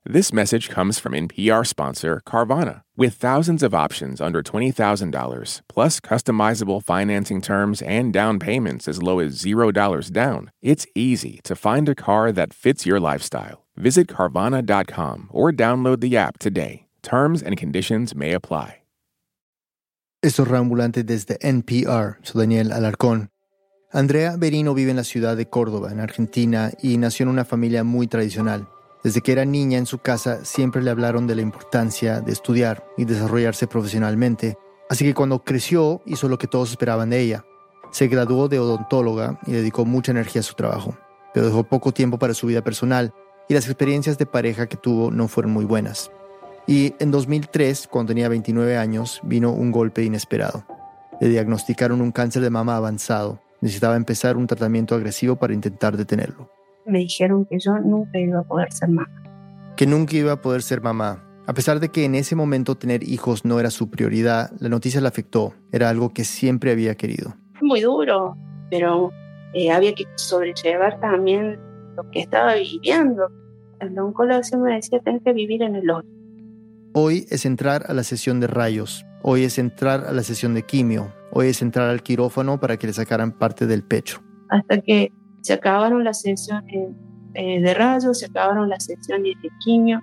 This message comes from NPR sponsor Carvana. With thousands of options under $20,000, plus customizable financing terms and down payments as low as $0 down, it's easy to find a car that fits your lifestyle. Visit Carvana.com or download the app today. Terms and conditions may apply. Esto es Reambulante desde NPR. Soy Daniel Alarcón. Andrea Berino vive en la ciudad de Córdoba, en Argentina, y nació en una familia muy tradicional. Desde que era niña en su casa siempre le hablaron de la importancia de estudiar y desarrollarse profesionalmente, así que cuando creció hizo lo que todos esperaban de ella. Se graduó de odontóloga y dedicó mucha energía a su trabajo, pero dejó poco tiempo para su vida personal y las experiencias de pareja que tuvo no fueron muy buenas. Y en 2003, cuando tenía 29 años, vino un golpe inesperado. Le diagnosticaron un cáncer de mama avanzado. Necesitaba empezar un tratamiento agresivo para intentar detenerlo. Me dijeron que yo nunca iba a poder ser mamá. Que nunca iba a poder ser mamá. A pesar de que en ese momento tener hijos no era su prioridad, la noticia la afectó. Era algo que siempre había querido. Muy duro, pero había que sobrellevar también lo que estaba viviendo. El oncólogo siempre me decía, tenés que vivir en el hoy. Hoy es entrar a la sesión de rayos. Hoy es entrar a la sesión de quimio. Hoy es entrar al quirófano para que le sacaran parte del pecho. Hasta que se acabaron las sesiones de rayos, se acabaron las sesiones de quimio.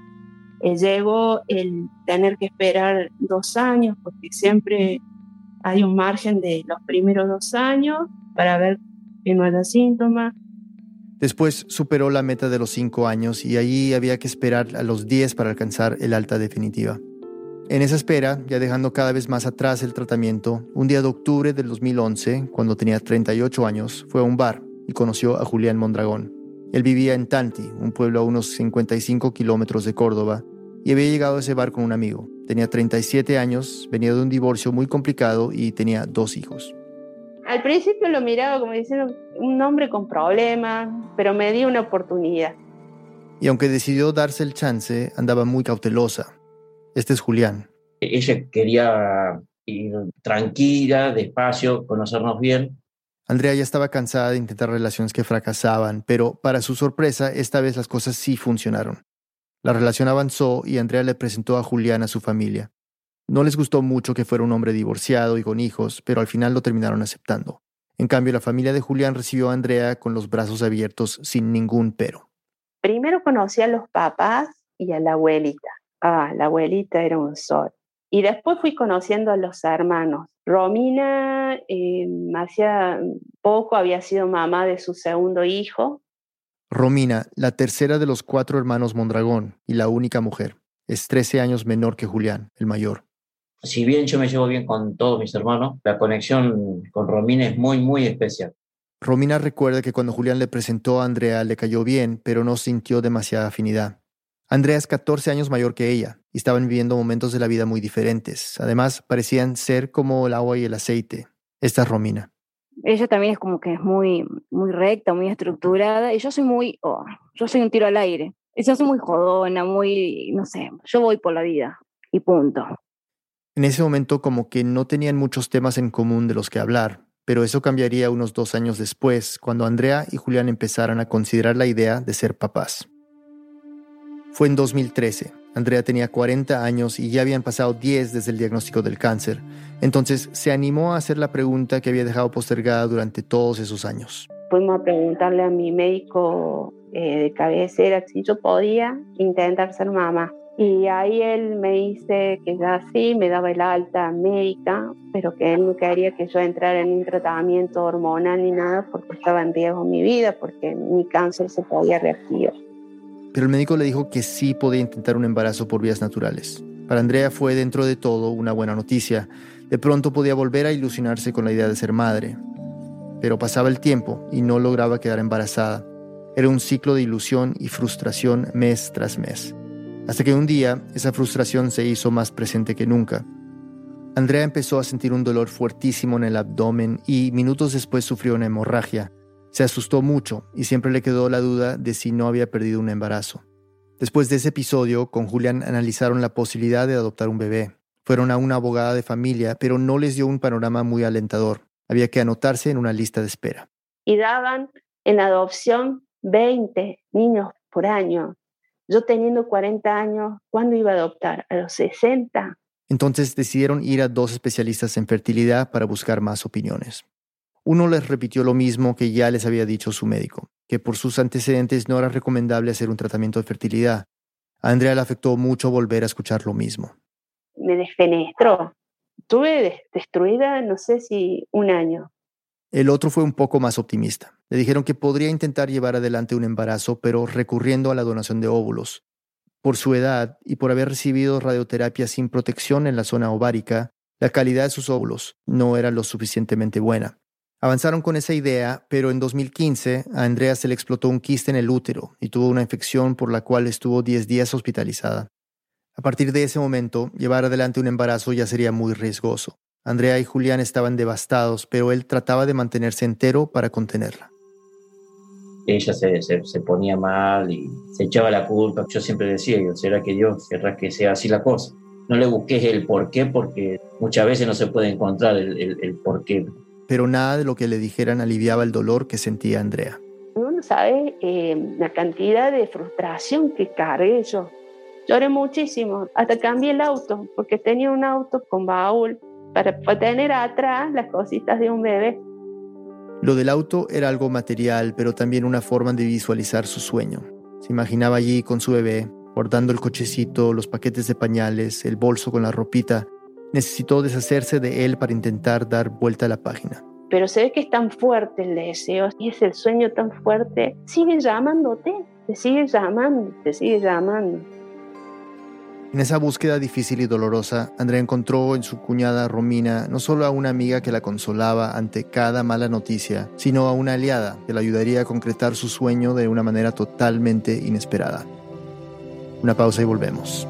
Llegó el tener que esperar 2 años, porque siempre hay un margen de los primeros 2 años para ver que no haya síntomas. Después superó la meta de los 5 años y allí había que esperar a los 10 para alcanzar el alta definitiva. En esa espera, ya dejando cada vez más atrás el tratamiento, un día de octubre del 2011, cuando tenía 38 años, fue a un bar y conoció a Julián Mondragón. Él vivía en Tanti, un pueblo a unos 55 kilómetros de Córdoba, y había llegado a ese bar con un amigo. Tenía 37 años, venía de un divorcio muy complicado y tenía 2 hijos. Al principio lo miraba como diciendo un hombre con problemas, pero me dio una oportunidad. Y aunque decidió darse el chance, andaba muy cautelosa. Este es Julián. Ella quería ir tranquila, despacio, conocernos bien. Andrea ya estaba cansada de intentar relaciones que fracasaban, pero para su sorpresa, esta vez las cosas sí funcionaron. La relación avanzó y Andrea le presentó a Julián a su familia. No les gustó mucho que fuera un hombre divorciado y con hijos, pero al final lo terminaron aceptando. En cambio, la familia de Julián recibió a Andrea con los brazos abiertos sin ningún pero. Primero conocí a los papás y a la abuelita. La abuelita era un sol. Y después fui conociendo a los hermanos. Romina, hacía poco había sido mamá de su segundo hijo. Romina, la tercera de los 4 hermanos Mondragón y la única mujer. Es 13 años menor que Julián, el mayor. Si bien yo me llevo bien con todos mis hermanos, la conexión con Romina es muy, muy especial. Romina recuerda que cuando Julián le presentó a Andrea le cayó bien, pero no sintió demasiada afinidad. Andrea es 14 años mayor que ella y estaban viviendo momentos de la vida muy diferentes. Además, parecían ser como el agua y el aceite. Esta es Romina. Ella también es como que es muy, muy recta, muy estructurada, y yo soy yo soy un tiro al aire. Yo soy muy jodona, no sé, yo voy por la vida y punto. En ese momento como que no tenían muchos temas en común de los que hablar, pero eso cambiaría unos 2 años después, cuando Andrea y Julián empezaran a considerar la idea de ser papás. Fue en 2013. Andrea tenía 40 años y ya habían pasado 10 desde el diagnóstico del cáncer. Entonces se animó a hacer la pregunta que había dejado postergada durante todos esos años. Fuimos a preguntarle a mi médico de cabecera si yo podía intentar ser mamá. Y ahí él me dice que ya sí, me daba el alta médica, pero que él no quería que yo entrara en un tratamiento hormonal ni nada porque estaba en riesgo mi vida, porque mi cáncer se podía reactivar. Pero el médico le dijo que sí podía intentar un embarazo por vías naturales. Para Andrea fue, dentro de todo, una buena noticia. De pronto podía volver a ilusionarse con la idea de ser madre. Pero pasaba el tiempo y no lograba quedar embarazada. Era un ciclo de ilusión y frustración mes tras mes. Hasta que un día, esa frustración se hizo más presente que nunca. Andrea empezó a sentir un dolor fuertísimo en el abdomen y minutos después sufrió una hemorragia. Se asustó mucho y siempre le quedó la duda de si no había perdido un embarazo. Después de ese episodio, con Julián analizaron la posibilidad de adoptar un bebé. Fueron a una abogada de familia, pero no les dio un panorama muy alentador. Había que anotarse en una lista de espera. Y daban en adopción 20 niños por año. Yo teniendo 40 años, ¿cuándo iba a adoptar? ¿A los 60? Entonces decidieron ir a 2 especialistas en fertilidad para buscar más opiniones. Uno les repitió lo mismo que ya les había dicho su médico, que por sus antecedentes no era recomendable hacer un tratamiento de fertilidad. A Andrea le afectó mucho volver a escuchar lo mismo. Me desfenestró. Estuve destruida, no sé si 1 año. El otro fue un poco más optimista. Le dijeron que podría intentar llevar adelante un embarazo, pero recurriendo a la donación de óvulos. Por su edad y por haber recibido radioterapia sin protección en la zona ovárica, la calidad de sus óvulos no era lo suficientemente buena. Avanzaron con esa idea, pero en 2015 a Andrea se le explotó un quiste en el útero y tuvo una infección por la cual estuvo 10 días hospitalizada. A partir de ese momento, llevar adelante un embarazo ya sería muy riesgoso. Andrea y Julián estaban devastados, pero él trataba de mantenerse entero para contenerla. Ella se ponía mal y se echaba la culpa. Yo siempre decía, ¿será que Dios querrá que sea así la cosa? No le busques el por qué, porque muchas veces no se puede encontrar el por qué. Pero nada de lo que le dijeran aliviaba el dolor que sentía Andrea. Uno sabe la cantidad de frustración que cargué yo. Lloré muchísimo, hasta cambié el auto, porque tenía un auto con baúl para tener atrás las cositas de un bebé. Lo del auto era algo material, pero también una forma de visualizar su sueño. Se imaginaba allí con su bebé, guardando el cochecito, los paquetes de pañales, el bolso con la ropita. Necesitó deshacerse de él para intentar dar vuelta a la página. Pero se ve que es tan fuerte el deseo y es el sueño tan fuerte. Sigue llamándote, te sigue llamando, te sigue llamando. En esa búsqueda difícil y dolorosa, Andrea encontró en su cuñada Romina no solo a una amiga que la consolaba ante cada mala noticia, sino a una aliada que la ayudaría a concretar su sueño de una manera totalmente inesperada. Una pausa y volvemos.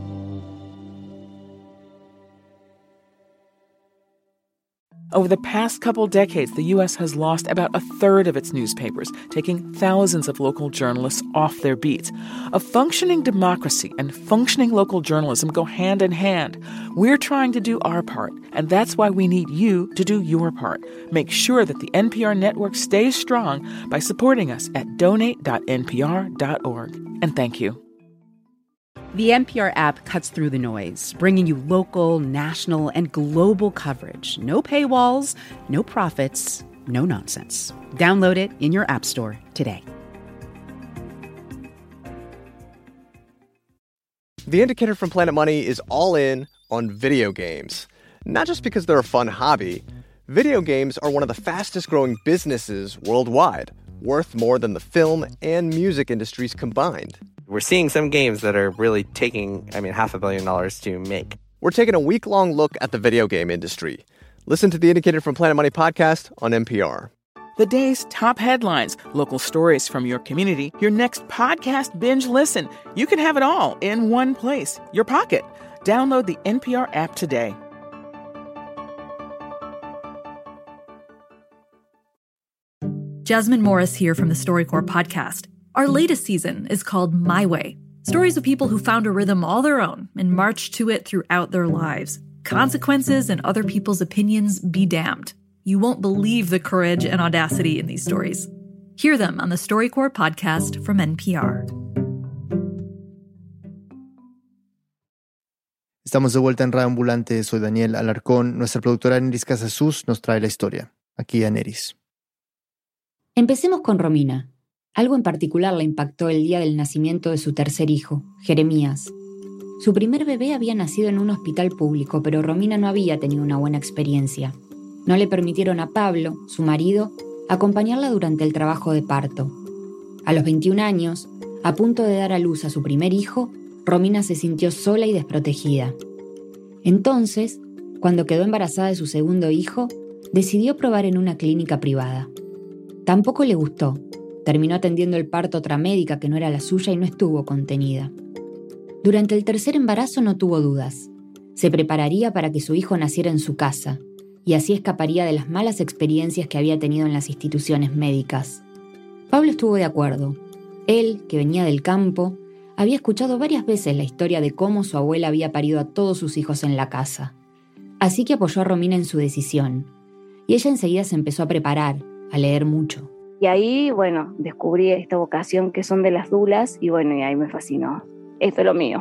Over the past couple decades, the U.S. has lost about a third of its newspapers, taking thousands of local journalists off their beats. A functioning democracy and functioning local journalism go hand in hand. We're trying to do our part, and that's why we need you to do your part. Make sure that the NPR network stays strong by supporting us at donate.npr.org. And thank you. The NPR app cuts through the noise, bringing you local, national, and global coverage. No paywalls, no profits, no nonsense. Download it in your app store today. The Indicator from Planet Money is all in on video games. Not just because they're a fun hobby. Video games are one of the fastest growing businesses worldwide, worth more than the film and music industries combined. We're seeing some games that are really taking, $500 million to make. We're taking a week-long look at the video game industry. Listen to the Indicator from Planet Money podcast on NPR. The day's top headlines, local stories from your community, your next podcast binge listen. You can have it all in one place, your pocket. Download the NPR app today. Jasmine Morris here from the StoryCorps podcast. Our latest season is called My Way. Stories of people who found a rhythm all their own and marched to it throughout their lives. Consequences and other people's opinions be damned. You won't believe the courage and audacity in these stories. Hear them on the StoryCorps podcast from NPR. Estamos de vuelta en Radio Ambulante. Soy Daniel Alarcón. Nuestra productora Neris Casasus nos trae la historia. Aquí a Neris. Empecemos con Romina. Algo en particular la impactó el día del nacimiento de su tercer hijo, Jeremías. Su primer bebé había nacido en un hospital público, pero Romina no había tenido una buena experiencia. No le permitieron a Pablo, su marido, acompañarla durante el trabajo de parto. A los 21 años, a punto de dar a luz a su primer hijo, Romina se sintió sola y desprotegida. Entonces, cuando quedó embarazada de su segundo hijo, decidió probar en una clínica privada. Tampoco le gustó. Terminó atendiendo el parto a otra médica que no era la suya y no estuvo contenida. Durante el tercer embarazo no tuvo dudas. Se prepararía para que su hijo naciera en su casa, y así escaparía de las malas experiencias que había tenido en las instituciones médicas. Pablo estuvo de acuerdo. Él, que venía del campo, había escuchado varias veces la historia de cómo su abuela había parido a todos sus hijos en la casa. Así que apoyó a Romina en su decisión, y ella enseguida se empezó a preparar, a leer mucho. Y ahí, bueno, descubrí esta vocación que son de las dulas y bueno, y ahí me fascinó. Esto es lo mío.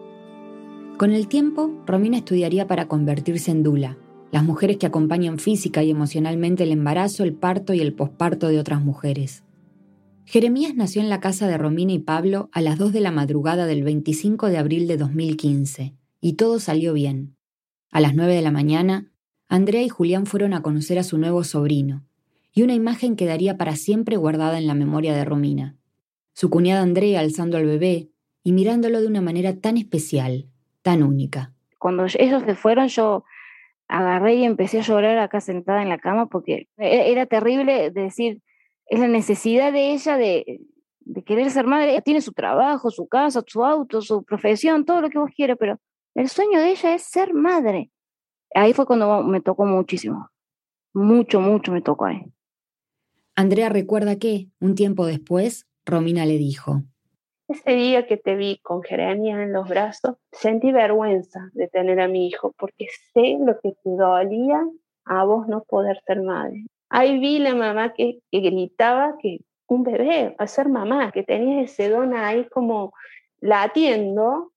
Con el tiempo, Romina estudiaría para convertirse en dula, las mujeres que acompañan física y emocionalmente el embarazo, el parto y el posparto de otras mujeres. Jeremías nació en la casa de Romina y Pablo a las 2 de la madrugada del 25 de abril de 2015, y todo salió bien. A las 9 de la mañana, Andrea y Julián fueron a conocer a su nuevo sobrino, y una imagen quedaría para siempre guardada en la memoria de Romina. Su cuñada Andrea alzando al bebé y mirándolo de una manera tan especial, tan única. Cuando ellos se fueron, yo agarré y empecé a llorar acá sentada en la cama porque era terrible decir, es la necesidad de ella de querer ser madre. Ella tiene su trabajo, su casa, su auto, su profesión, todo lo que vos quieras, pero el sueño de ella es ser madre. Ahí fue cuando me tocó muchísimo. Mucho me tocó ahí. Andrea recuerda que, un tiempo después, Romina le dijo: ese día que te vi con Jeremías en los brazos, sentí vergüenza de tener a mi hijo, porque sé lo que te dolía a vos no poder ser madre. Ahí vi la mamá que gritaba que un bebé, a ser mamá, que tenías ese don ahí como latiendo,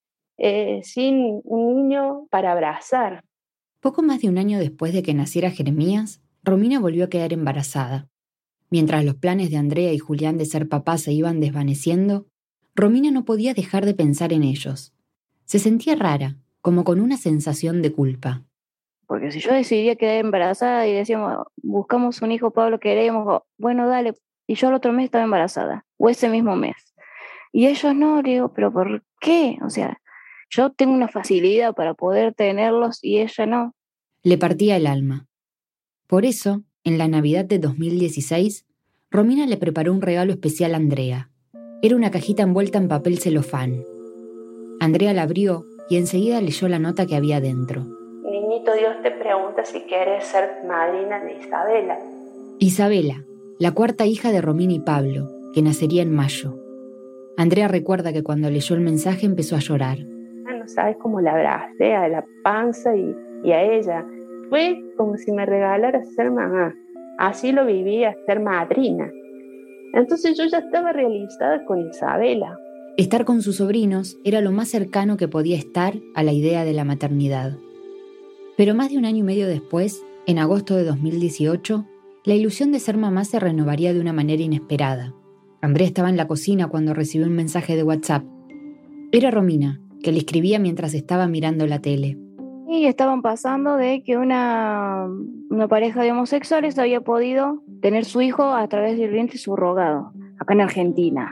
sin un niño para abrazar. Poco más de un año después de que naciera Jeremías, Romina volvió a quedar embarazada. Mientras los planes de Andrea y Julián de ser papás se iban desvaneciendo, Romina no podía dejar de pensar en ellos. Se sentía rara, como con una sensación de culpa. Porque si yo decidía quedar embarazada y decíamos, buscamos un hijo, Pablo, queremos, bueno, dale. Y yo el otro mes estaba embarazada, o ese mismo mes. Y ellos no, le digo, ¿pero por qué? O sea, yo tengo una facilidad para poder tenerlos y ella no. Le partía el alma. Por eso, en la Navidad de 2016, Romina le preparó un regalo especial a Andrea. Era una cajita envuelta en papel celofán. Andrea la abrió y enseguida leyó la nota que había dentro. Niñito, Dios te pregunta si quieres ser madrina de Isabela. Isabela, la cuarta hija de Romina y Pablo, que nacería en mayo. Andrea recuerda que cuando leyó el mensaje empezó a llorar. No sabes cómo la abracé a la panza y a ella. Fue como si me regalara ser mamá. Así lo vivía, ser madrina. Entonces yo ya estaba realizada con Isabela. Estar con sus sobrinos era lo más cercano que podía estar a la idea de la maternidad. Pero más de un año y medio después, en agosto de 2018, la ilusión de ser mamá se renovaría de una manera inesperada. Andrea estaba en la cocina cuando recibió un mensaje de WhatsApp. Era Romina, que le escribía mientras estaba mirando la tele. Y estaban pasando de que una pareja de homosexuales había podido tener su hijo a través del vientre subrogado, acá en Argentina.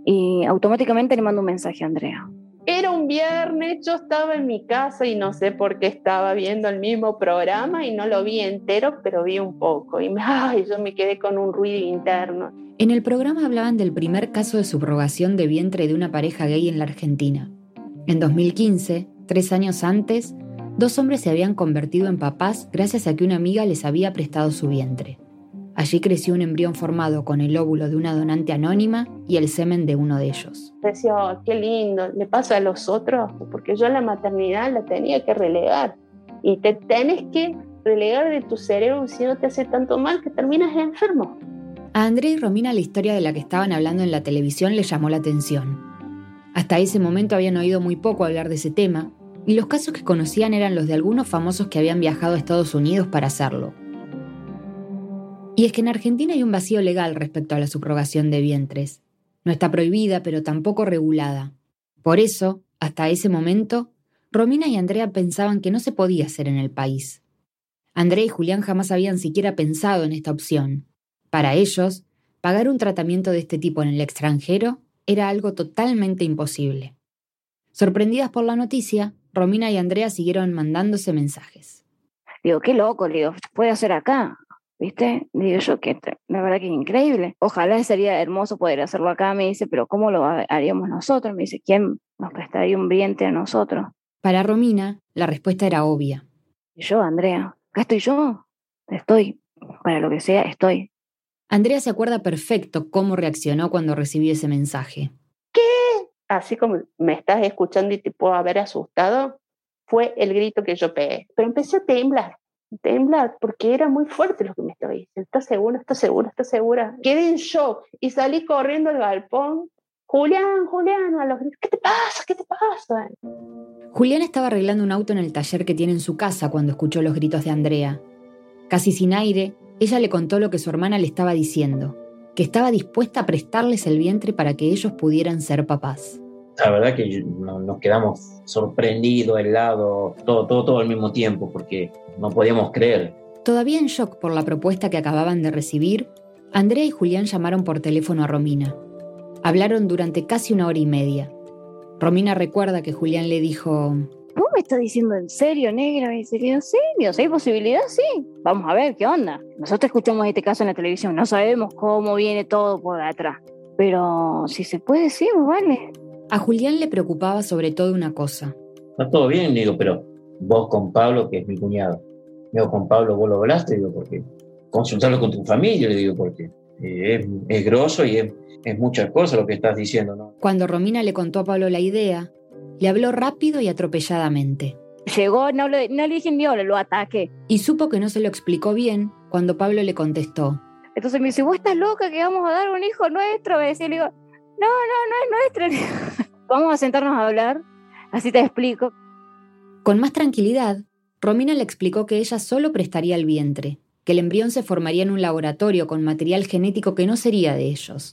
Y automáticamente le mando un mensaje a Andrea. Era un viernes, yo estaba en mi casa y no sé por qué estaba viendo el mismo programa y no lo vi entero, pero vi un poco. Y yo me quedé con un ruido interno. En el programa hablaban del primer caso de subrogación de vientre de una pareja gay en la Argentina. En 2015, 3 años antes, 2 hombres se habían convertido en papás gracias a que una amiga les había prestado su vientre. Allí creció un embrión formado con el óvulo de una donante anónima y el semen de uno de ellos. Decía, qué lindo, le pasa a los otros, porque yo la maternidad la tenía que relegar. Y te tenés que relegar de tu cerebro si no te hace tanto mal que terminas enfermo. A Andrea y Romina la historia de la que estaban hablando en la televisión les llamó la atención. Hasta ese momento habían oído muy poco hablar de ese tema, y los casos que conocían eran los de algunos famosos que habían viajado a Estados Unidos para hacerlo. Y es que en Argentina hay un vacío legal respecto a la subrogación de vientres. No está prohibida, pero tampoco regulada. Por eso, hasta ese momento, Romina y Andrea pensaban que no se podía hacer en el país. Andrea y Julián jamás habían siquiera pensado en esta opción. Para ellos, pagar un tratamiento de este tipo en el extranjero era algo totalmente imposible. Sorprendidas por la noticia, Romina y Andrea siguieron mandándose mensajes. Digo, qué loco, le digo, ¿se puede hacer acá? ¿Viste? Digo yo, que la verdad que es increíble. Ojalá sería hermoso poder hacerlo acá, me dice, pero ¿cómo lo haríamos nosotros? Me dice, ¿quién nos prestaría un vientre a nosotros? Para Romina, la respuesta era obvia. Y yo, Andrea, acá estoy yo. Estoy, para lo que sea, estoy. Andrea se acuerda perfecto cómo reaccionó cuando recibió ese mensaje. ¿Qué? Así como me estás escuchando y te puedo haber asustado, fue el grito que yo pegué. Pero empecé a temblar. temblar, porque era muy fuerte lo que me estaba diciendo. ¿Estás segura? ¿Estás segura? ¿Estás segura? Quedé en shock y salí corriendo al galpón. Julián, a los gritos, ¿qué te pasa? ¿Qué te pasa? Julián estaba arreglando un auto en el taller que tiene en su casa cuando escuchó los gritos de Andrea. Casi sin aire, ella le contó lo que su hermana le estaba diciendo, que estaba dispuesta a prestarles el vientre para que ellos pudieran ser papás. La verdad que nos quedamos sorprendidos, helados, todo al mismo tiempo, porque no podíamos creer. Todavía en shock por la propuesta que acababan de recibir, Andrea y Julián llamaron por teléfono a Romina. Hablaron durante casi 1 hora y media. Romina recuerda que Julián le dijo: ¿Vos me estás diciendo en serio, negra? ¿En serio? Sí, digo, ¿sí hay posibilidad? Sí. Vamos a ver, ¿qué onda? Nosotros escuchamos este caso en la televisión, no sabemos cómo viene todo por atrás. Pero si se puede, sí, vale. A Julián le preocupaba sobre todo una cosa. Está todo bien, digo, pero vos con Pablo, que es mi cuñado. Digo, con Pablo vos lo hablaste, digo, porque consultarlo con tu familia, le digo, porque es grosso y es muchas cosas lo que estás diciendo, ¿no? Cuando Romina le contó a Pablo la idea, le habló rápido y atropelladamente. Llegó, no le dije ni hola, lo ataqué. Y supo que no se lo explicó bien cuando Pablo le contestó. Entonces me dice: ¿vos estás loca que vamos a dar un hijo nuestro? Me decía, le digo, no es nuestro. Vamos a sentarnos a hablar, así te explico. Con más tranquilidad, Romina le explicó que ella solo prestaría el vientre, que el embrión se formaría en un laboratorio con material genético que no sería de ellos.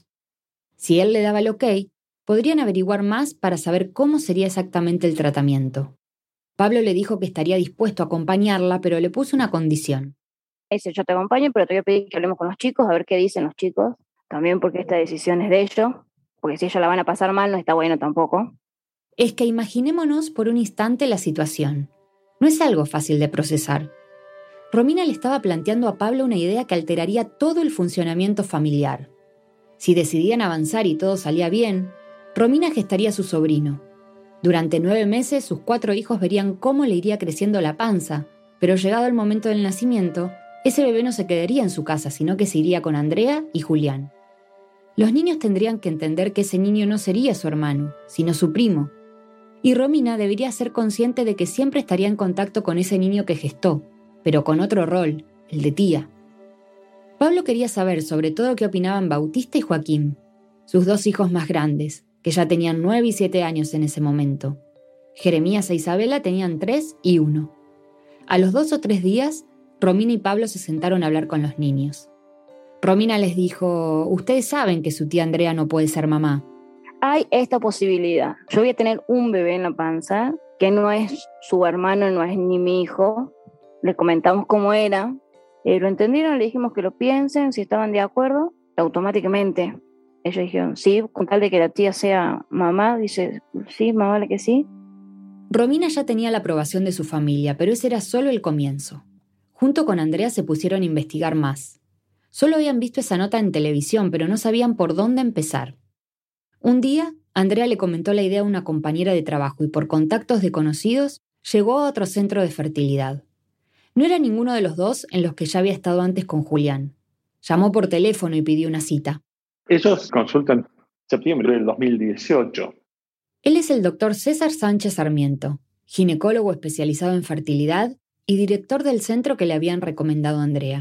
Si él le daba el ok, podrían averiguar más para saber cómo sería exactamente el tratamiento. Pablo le dijo que estaría dispuesto a acompañarla, pero le puso una condición. Dice: yo te acompaño, pero te voy a pedir que hablemos con los chicos, a ver qué dicen los chicos. También porque esta decisión es de ellos, porque si ellos la van a pasar mal, no está bueno tampoco. Es que imaginémonos por un instante la situación. No es algo fácil de procesar. Romina le estaba planteando a Pablo una idea que alteraría todo el funcionamiento familiar. Si decidían avanzar y todo salía bien, Romina gestaría a su sobrino. Durante 9 meses, sus 4 hijos verían cómo le iría creciendo la panza, pero llegado el momento del nacimiento, ese bebé no se quedaría en su casa, sino que se iría con Andrea y Julián. Los niños tendrían que entender que ese niño no sería su hermano, sino su primo. Y Romina debería ser consciente de que siempre estaría en contacto con ese niño que gestó, pero con otro rol, el de tía. Pablo quería saber sobre todo qué opinaban Bautista y Joaquín, sus 2 hijos más grandes, que ya tenían 9 y 7 años en ese momento. Jeremías e Isabela tenían 3 y 1. A los 2 o 3 días, Romina y Pablo se sentaron a hablar con los niños. Romina les dijo: ustedes saben que su tía Andrea no puede ser mamá. Hay esta posibilidad. Yo voy a tener un bebé en la panza, que no es su hermano, no es ni mi hijo. Le comentamos cómo era. Lo entendieron, le dijimos que lo piensen, si estaban de acuerdo. Automáticamente ellos dijeron sí, con tal de que la tía sea mamá. Dice: sí, más vale que sí. Romina ya tenía la aprobación de su familia, pero ese era solo el comienzo. Junto con Andrea se pusieron a investigar más. Solo habían visto esa nota en televisión, pero no sabían por dónde empezar. Un día, Andrea le comentó la idea a una compañera de trabajo y por contactos de conocidos llegó a otro centro de fertilidad. No era ninguno de los dos en los que ya había estado antes con Julián. Llamó por teléfono y pidió una cita. Ellos consultan en septiembre del 2018. Él es el doctor César Sánchez Sarmiento, ginecólogo especializado en fertilidad y director del centro que le habían recomendado a Andrea.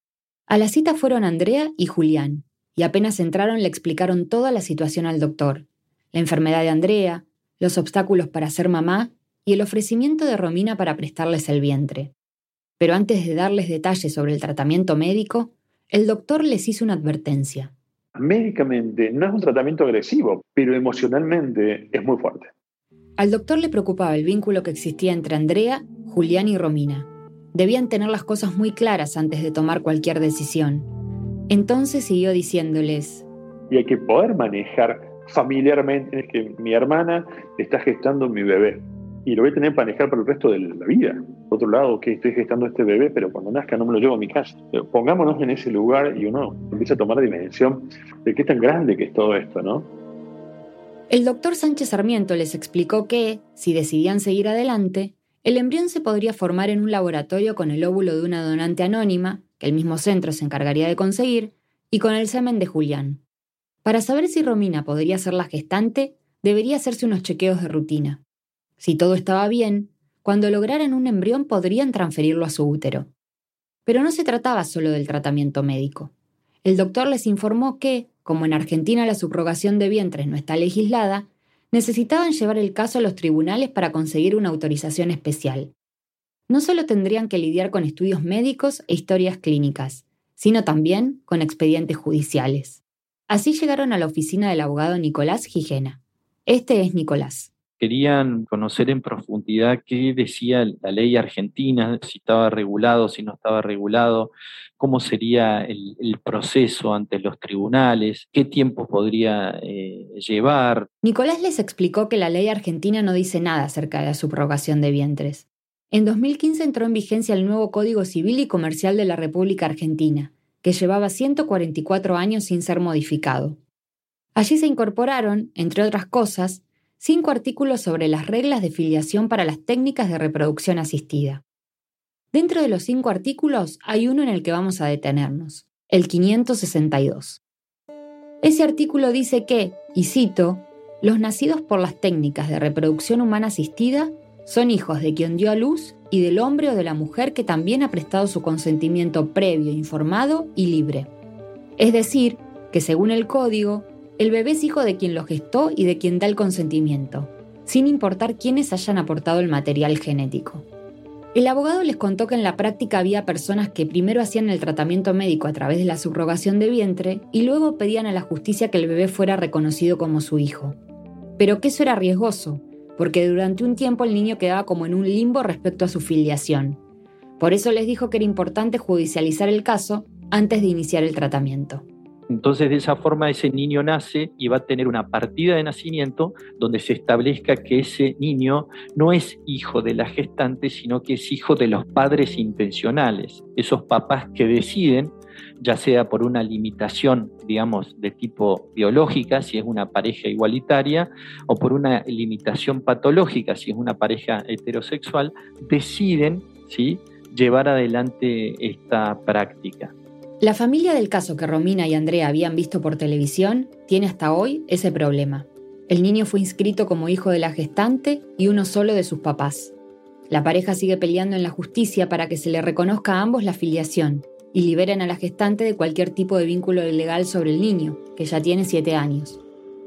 A la cita fueron Andrea y Julián, y apenas entraron le explicaron toda la situación al doctor, la enfermedad de Andrea, los obstáculos para ser mamá y el ofrecimiento de Romina para prestarles el vientre. Pero antes de darles detalles sobre el tratamiento médico, el doctor les hizo una advertencia. Médicamente no es un tratamiento agresivo, pero emocionalmente es muy fuerte. Al doctor le preocupaba el vínculo que existía entre Andrea, Julián y Romina. Debían tener las cosas muy claras antes de tomar cualquier decisión. Entonces siguió diciéndoles: y hay que poder manejar familiarmente, es que mi hermana está gestando mi bebé y lo voy a tener que manejar por el resto de la vida. Por otro lado, que estoy gestando este bebé, pero cuando nazca no me lo llevo a mi casa. Pero pongámonos en ese lugar y uno empieza a tomar dimensión de qué tan grande que es todo esto, ¿no? El doctor Sánchez Sarmiento les explicó que, si decidían seguir adelante, el embrión se podría formar en un laboratorio con el óvulo de una donante anónima, que el mismo centro se encargaría de conseguir, y con el semen de Julián. Para saber si Romina podría ser la gestante, debería hacerse unos chequeos de rutina. Si todo estaba bien, cuando lograran un embrión podrían transferirlo a su útero. Pero no se trataba solo del tratamiento médico. El doctor les informó que, como en Argentina la subrogación de vientres no está legislada, necesitaban llevar el caso a los tribunales para conseguir una autorización especial. No solo tendrían que lidiar con estudios médicos e historias clínicas, sino también con expedientes judiciales. Así llegaron a la oficina del abogado Nicolás Gijena. Este es Nicolás. Querían conocer en profundidad qué decía la ley argentina, si estaba regulado, si no estaba regulado, cómo sería el proceso ante los tribunales, qué tiempo podría llevar. Nicolás les explicó que la ley argentina no dice nada acerca de la subrogación de vientres. En 2015 entró en vigencia el nuevo Código Civil y Comercial de la República Argentina, que llevaba 144 años sin ser modificado. Allí se incorporaron, entre otras cosas, 5 artículos sobre las reglas de filiación para las técnicas de reproducción asistida. Dentro de los 5 artículos hay uno en el que vamos a detenernos, el 562. Ese artículo dice que, y cito, los nacidos por las técnicas de reproducción humana asistida son hijos de quien dio a luz y del hombre o de la mujer que también ha prestado su consentimiento previo, informado y libre. Es decir, que según el código, el bebé es hijo de quien lo gestó y de quien da el consentimiento, sin importar quiénes hayan aportado el material genético. El abogado les contó que en la práctica había personas que primero hacían el tratamiento médico a través de la subrogación de vientre y luego pedían a la justicia que el bebé fuera reconocido como su hijo. Pero que eso era riesgoso, porque durante un tiempo el niño quedaba como en un limbo respecto a su filiación. Por eso les dijo que era importante judicializar el caso antes de iniciar el tratamiento. Entonces, de esa forma, ese niño nace y va a tener una partida de nacimiento donde se establezca que ese niño no es hijo de la gestante, sino que es hijo de los padres intencionales, esos papás que deciden, ya sea por una limitación, digamos, de tipo biológica, si es una pareja igualitaria, o por una limitación patológica, si es una pareja heterosexual, deciden, ¿sí?, llevar adelante esta práctica. La familia del caso que Romina y Andrea habían visto por televisión tiene hasta hoy ese problema. El niño fue inscrito como hijo de la gestante y uno solo de sus papás. La pareja sigue peleando en la justicia para que se le reconozca a ambos la filiación y liberen a la gestante de cualquier tipo de vínculo ilegal sobre el niño, que ya tiene 7 años.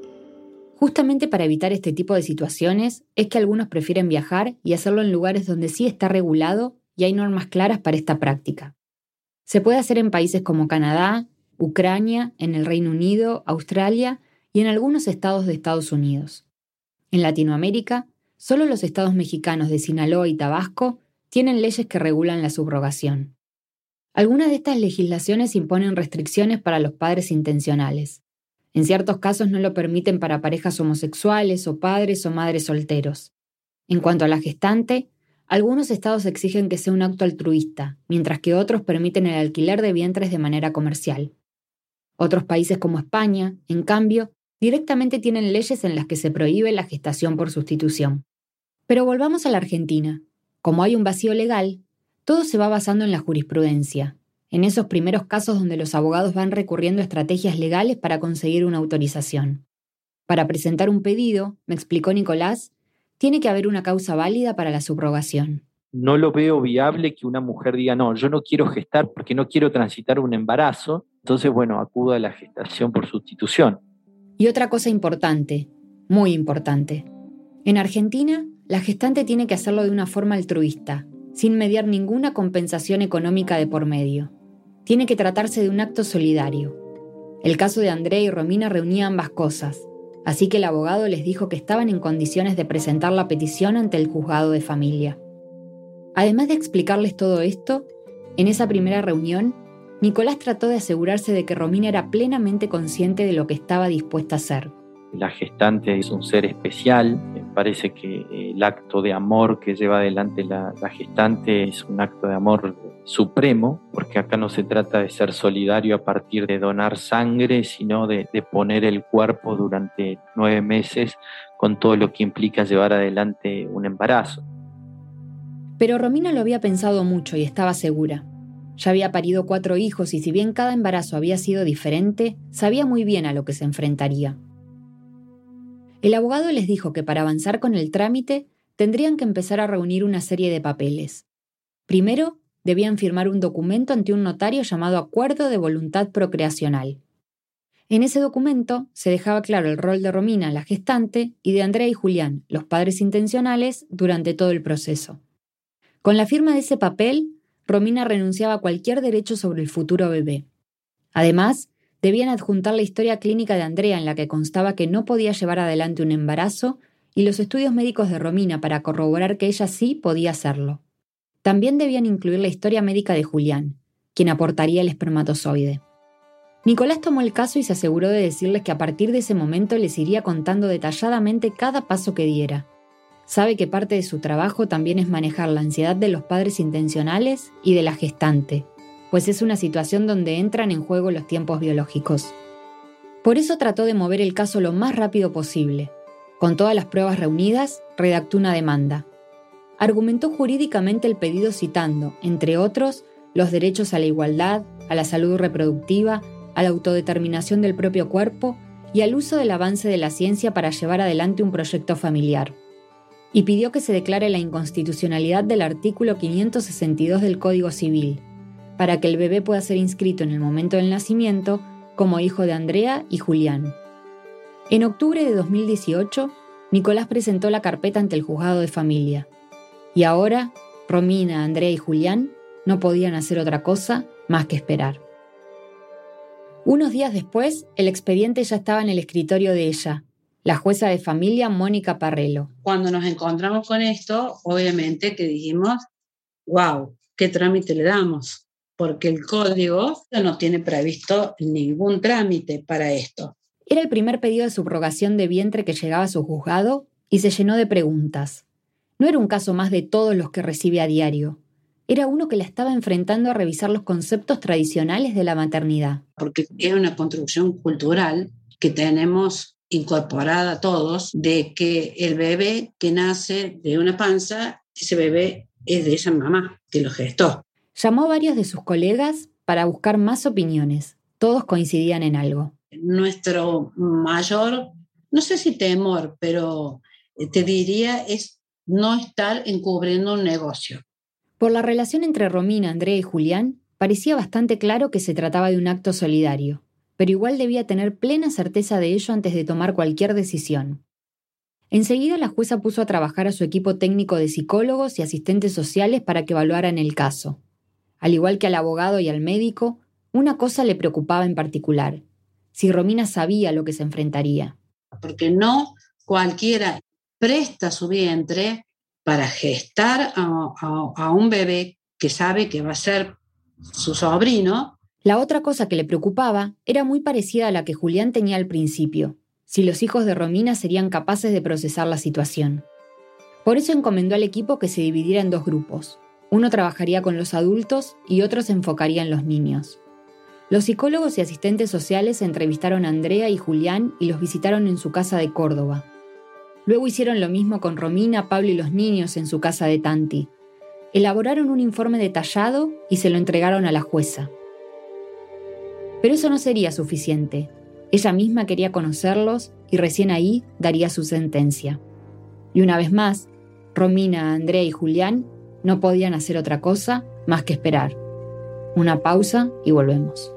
Justamente para evitar este tipo de situaciones es que algunos prefieren viajar y hacerlo en lugares donde sí está regulado y hay normas claras para esta práctica. Se puede hacer en países como Canadá, Ucrania, en el Reino Unido, Australia y en algunos estados de Estados Unidos. En Latinoamérica, solo los estados mexicanos de Sinaloa y Tabasco tienen leyes que regulan la subrogación. Algunas de estas legislaciones imponen restricciones para los padres intencionales. En ciertos casos no lo permiten para parejas homosexuales o padres o madres solteros. En cuanto a la gestante, algunos estados exigen que sea un acto altruista, mientras que otros permiten el alquiler de vientres de manera comercial. Otros países como España, en cambio, directamente tienen leyes en las que se prohíbe la gestación por sustitución. Pero volvamos a la Argentina. Como hay un vacío legal, todo se va basando en la jurisprudencia, en esos primeros casos donde los abogados van recurriendo a estrategias legales para conseguir una autorización. Para presentar un pedido, me explicó Nicolás, tiene que haber una causa válida para la subrogación. No lo veo viable que una mujer diga, no, yo no quiero gestar porque no quiero transitar un embarazo, entonces, bueno, acudo a la gestación por sustitución. Y otra cosa importante, muy importante. En Argentina, la gestante tiene que hacerlo de una forma altruista, sin mediar ninguna compensación económica de por medio. Tiene que tratarse de un acto solidario. El caso de Andrea y Romina reunía ambas cosas. Así que el abogado les dijo que estaban en condiciones de presentar la petición ante el juzgado de familia. Además de explicarles todo esto, en esa primera reunión, Nicolás trató de asegurarse de que Romina era plenamente consciente de lo que estaba dispuesta a hacer. La gestante es un ser especial, me parece que el acto de amor que lleva adelante la gestante es un acto de amor supremo, porque acá no se trata de ser solidario a partir de donar sangre, sino de poner el cuerpo durante 9 meses con todo lo que implica llevar adelante un embarazo. Pero Romina lo había pensado mucho y estaba segura. Ya había parido 4 hijos y si bien cada embarazo había sido diferente, sabía muy bien a lo que se enfrentaría. El abogado les dijo que para avanzar con el trámite tendrían que empezar a reunir una serie de papeles. Primero, debían firmar un documento ante un notario llamado Acuerdo de Voluntad Procreacional. En ese documento se dejaba claro el rol de Romina, la gestante, y de Andrea y Julián, los padres intencionales, durante todo el proceso. Con la firma de ese papel, Romina renunciaba a cualquier derecho sobre el futuro bebé. Además, debían adjuntar la historia clínica de Andrea en la que constaba que no podía llevar adelante un embarazo y los estudios médicos de Romina para corroborar que ella sí podía hacerlo. También debían incluir la historia médica de Julián, quien aportaría el espermatozoide. Nicolás tomó el caso y se aseguró de decirles que a partir de ese momento les iría contando detalladamente cada paso que diera. Sabe que parte de su trabajo también es manejar la ansiedad de los padres intencionales y de la gestante, pues es una situación donde entran en juego los tiempos biológicos. Por eso trató de mover el caso lo más rápido posible. Con todas las pruebas reunidas, redactó una demanda. Argumentó jurídicamente el pedido citando, entre otros, los derechos a la igualdad, a la salud reproductiva, a la autodeterminación del propio cuerpo y al uso del avance de la ciencia para llevar adelante un proyecto familiar. Y pidió que se declare la inconstitucionalidad del artículo 562 del Código Civil, para que el bebé pueda ser inscrito en el momento del nacimiento como hijo de Andrea y Julián. En octubre de 2018, Nicolás presentó la carpeta ante el juzgado de familia. Y ahora, Romina, Andrea y Julián no podían hacer otra cosa más que esperar. Unos días después, el expediente ya estaba en el escritorio de ella, la jueza de familia Mónica Parrelo. Cuando nos encontramos con esto, obviamente que dijimos, wow, ¿qué trámite le damos? Porque el código no tiene previsto ningún trámite para esto. Era el primer pedido de subrogación de vientre que llegaba a su juzgado y se llenó de preguntas. No era un caso más de todos los que recibe a diario. Era uno que la estaba enfrentando a revisar los conceptos tradicionales de la maternidad. Porque es una construcción cultural que tenemos incorporada todos, de que el bebé que nace de una panza, ese bebé es de esa mamá que lo gestó. Llamó a varios de sus colegas para buscar más opiniones. Todos coincidían en algo. Nuestro mayor, no sé si temor, pero te diría es no estar encubriendo un negocio. Por la relación entre Romina, Andrea y Julián, parecía bastante claro que se trataba de un acto solidario, pero igual debía tener plena certeza de ello antes de tomar cualquier decisión. Enseguida la jueza puso a trabajar a su equipo técnico de psicólogos y asistentes sociales para que evaluaran el caso. Al igual que al abogado y al médico, una cosa le preocupaba en particular: si Romina sabía lo que se enfrentaría. Porque no cualquiera presta su vientre para gestar a un bebé que sabe que va a ser su sobrino. La otra cosa que le preocupaba era muy parecida a la que Julián tenía al principio: si los hijos de Romina serían capaces de procesar la situación. Por eso encomendó al equipo que se dividiera en dos grupos. Uno trabajaría con los adultos y otro se enfocaría en los niños. Los psicólogos y asistentes sociales entrevistaron a Andrea y Julián y los visitaron en su casa de Córdoba. Luego hicieron lo mismo con Romina, Pablo y los niños en su casa de Tanti. Elaboraron un informe detallado y se lo entregaron a la jueza. Pero eso no sería suficiente. Ella misma quería conocerlos y recién ahí daría su sentencia. Y una vez más, Romina, Andrea y Julián no podían hacer otra cosa más que esperar. Una pausa y volvemos.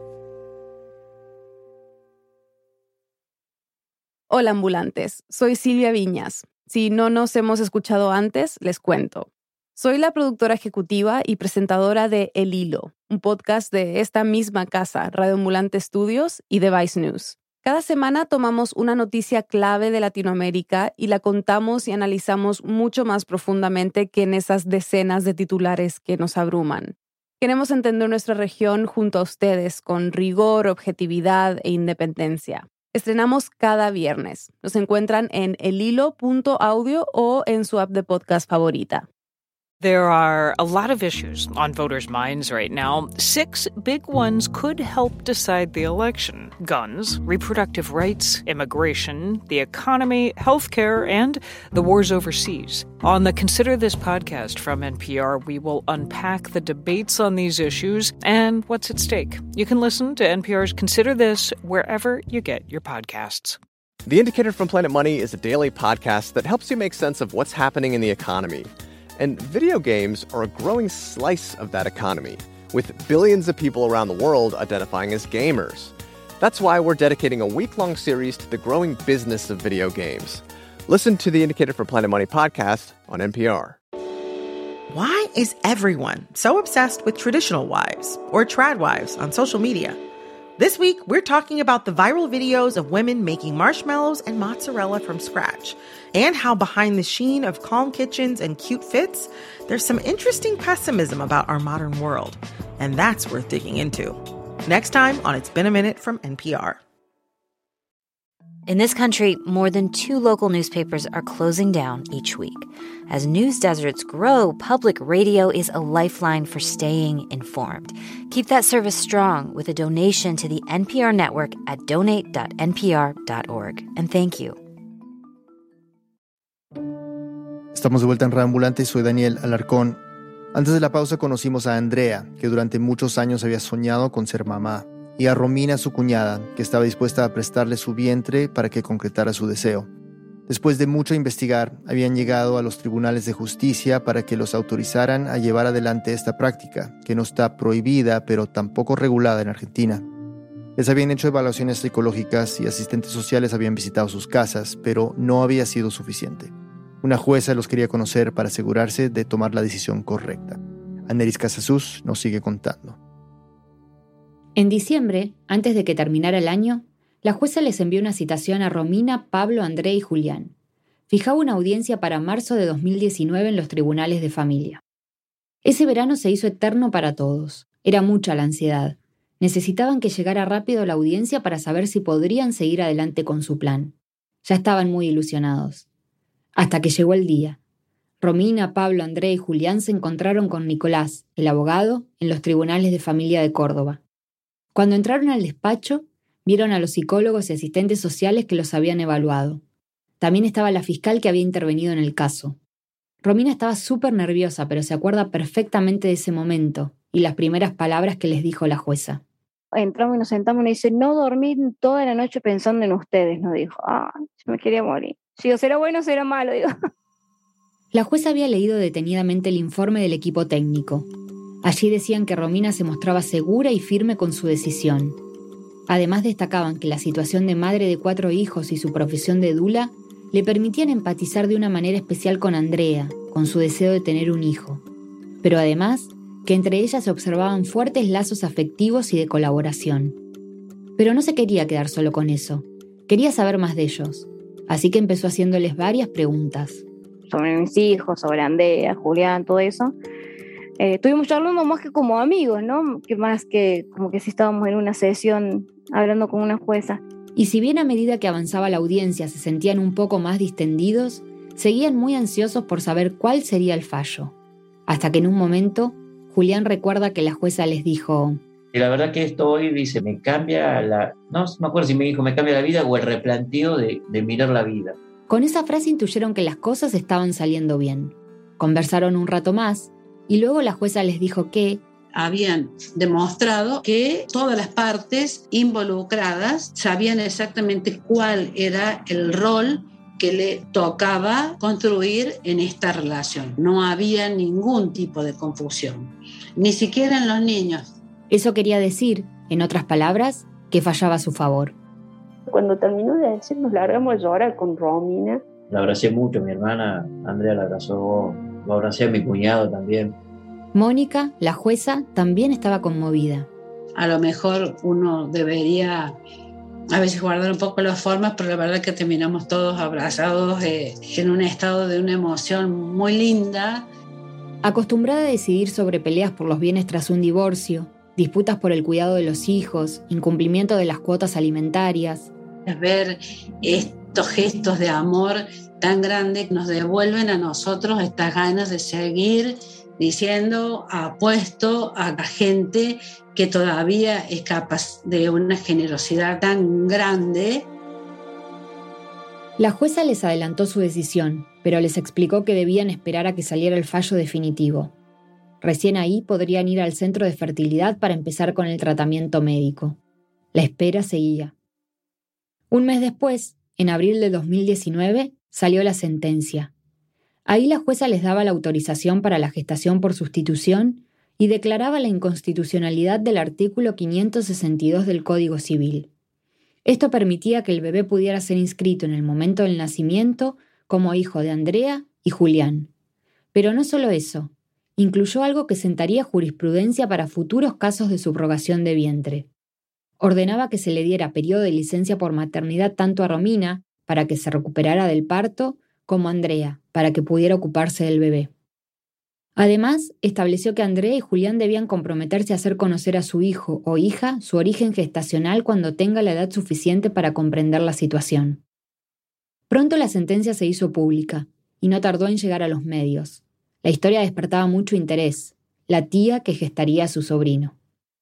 Hola ambulantes, soy Silvia Viñas. Si no nos hemos escuchado antes, les cuento. Soy la productora ejecutiva y presentadora de El Hilo, un podcast de esta misma casa, Radio Ambulante Studios y The Vice News. Cada semana tomamos una noticia clave de Latinoamérica y la contamos y analizamos mucho más profundamente que en esas decenas de titulares que nos abruman. Queremos entender nuestra región junto a ustedes con rigor, objetividad e independencia. Estrenamos cada viernes. Nos encuentran en elhilo.audio o en su app de podcast favorita. There are a lot of issues on voters' minds right now. 6 big ones could help decide the election: guns, reproductive rights, immigration, the economy, healthcare, and the wars overseas. On the Consider This podcast from NPR, we will unpack the debates on these issues and what's at stake. You can listen to NPR's Consider This wherever you get your podcasts. The Indicator from Planet Money is a daily podcast that helps you make sense of what's happening in the economy. And video games are a growing slice of that economy, with billions of people around the world identifying as gamers. That's why we're dedicating a week-long series to the growing business of video games. Listen to the Indicator from Planet Money podcast on NPR. Why is everyone so obsessed with traditional wives or trad wives on social media? This week, we're talking about the viral videos of women making marshmallows and mozzarella from scratch, and how behind the sheen of calm kitchens and cute fits, there's some interesting pessimism about our modern world. And that's worth digging into. Next time on It's Been a Minute from NPR. In this country, more than 2 local newspapers are closing down each week. As news deserts grow, public radio is a lifeline for staying informed. Keep that service strong with a donation to the NPR network at donate.npr.org. And thank you. Estamos de vuelta en Reambulante y soy Daniel Alarcón. Antes de la pausa conocimos a Andrea, que durante muchos años había soñado con ser mamá, y a Romina, su cuñada, que estaba dispuesta a prestarle su vientre para que concretara su deseo. Después de mucho investigar, habían llegado a los tribunales de justicia para que los autorizaran a llevar adelante esta práctica, que no está prohibida, pero tampoco regulada en Argentina. Les habían hecho evaluaciones psicológicas y asistentes sociales habían visitado sus casas, pero no había sido suficiente. Una jueza los quería conocer para asegurarse de tomar la decisión correcta. Aneris Casasus nos sigue contando. En diciembre, antes de que terminara el año, la jueza les envió una citación a Romina, Pablo, André y Julián. Fijaba una audiencia para marzo de 2019 en los tribunales de familia. Ese verano se hizo eterno para todos. Era mucha la ansiedad. Necesitaban que llegara rápido la audiencia para saber si podrían seguir adelante con su plan. Ya estaban muy ilusionados. Hasta que llegó el día. Romina, Pablo, André y Julián se encontraron con Nicolás, el abogado, en los tribunales de familia de Córdoba. Cuando entraron al despacho, vieron a los psicólogos y asistentes sociales que los habían evaluado. También estaba la fiscal que había intervenido en el caso. Romina estaba súper nerviosa, pero se acuerda perfectamente de ese momento y las primeras palabras que les dijo la jueza. Entramos y nos sentamos y nos dice, no dormí toda la noche pensando en ustedes, nos dijo. Yo me quería morir. Digo, ¿será bueno o será malo? Digo. La jueza había leído detenidamente el informe del equipo técnico. Allí decían que Romina se mostraba segura y firme con su decisión. Además destacaban que la situación de madre de 4 hijos y su profesión de dula le permitían empatizar de una manera especial con Andrea, con su deseo de tener un hijo. Pero además, que entre ellas se observaban fuertes lazos afectivos y de colaboración. Pero no se quería quedar solo con eso. Quería saber más de ellos. Así que empezó haciéndoles varias preguntas. Sobre mis hijos, sobre Andrea, Julián, todo eso. Estuvimos charlando más que como amigos, ¿no? Que más que como que si estábamos en una sesión hablando con una jueza. Y si bien a medida que avanzaba la audiencia se sentían un poco más distendidos, seguían muy ansiosos por saber cuál sería el fallo. Hasta que en un momento, Julián recuerda que la jueza les dijo... Y la verdad que esto hoy dice, me cambia la... No me acuerdo si me dijo me cambia la vida o el replanteo de mirar la vida. Con esa frase intuyeron que las cosas estaban saliendo bien. Conversaron un rato más y luego la jueza les dijo que... Habían demostrado que todas las partes involucradas sabían exactamente cuál era el rol que le tocaba construir en esta relación. No había ningún tipo de confusión, ni siquiera en los niños. Eso quería decir, en otras palabras, que fallaba a su favor. Cuando terminó de decir, nos largamos a llorar con Romina. La abracé mucho, mi hermana Andrea la abrazó, lo abracé a mi cuñado también. Mónica, la jueza, también estaba conmovida. A lo mejor uno debería a veces guardar un poco las formas, pero la verdad es que terminamos todos abrazados en un estado de una emoción muy linda. Acostumbrada a decidir sobre peleas por los bienes tras un divorcio, disputas por el cuidado de los hijos, incumplimiento de las cuotas alimentarias. Ver estos gestos de amor tan grandes nos devuelven a nosotros estas ganas de seguir diciendo, apuesto a la gente que todavía es capaz de una generosidad tan grande. La jueza les adelantó su decisión, pero les explicó que debían esperar a que saliera el fallo definitivo. Recién ahí podrían ir al centro de fertilidad para empezar con el tratamiento médico. La espera seguía. Un mes después, en abril de 2019, salió la sentencia. Ahí la jueza les daba la autorización para la gestación por sustitución y declaraba la inconstitucionalidad del artículo 562 del Código Civil. Esto permitía que el bebé pudiera ser inscrito en el momento del nacimiento como hijo de Andrea y Julián. Pero no solo eso, incluyó algo que sentaría jurisprudencia para futuros casos de subrogación de vientre. Ordenaba que se le diera periodo de licencia por maternidad tanto a Romina, para que se recuperara del parto, como a Andrea, para que pudiera ocuparse del bebé. Además, estableció que Andrea y Julián debían comprometerse a hacer conocer a su hijo o hija su origen gestacional cuando tenga la edad suficiente para comprender la situación. Pronto la sentencia se hizo pública, y no tardó en llegar a los medios. La historia despertaba mucho interés, la tía que gestaría a su sobrino.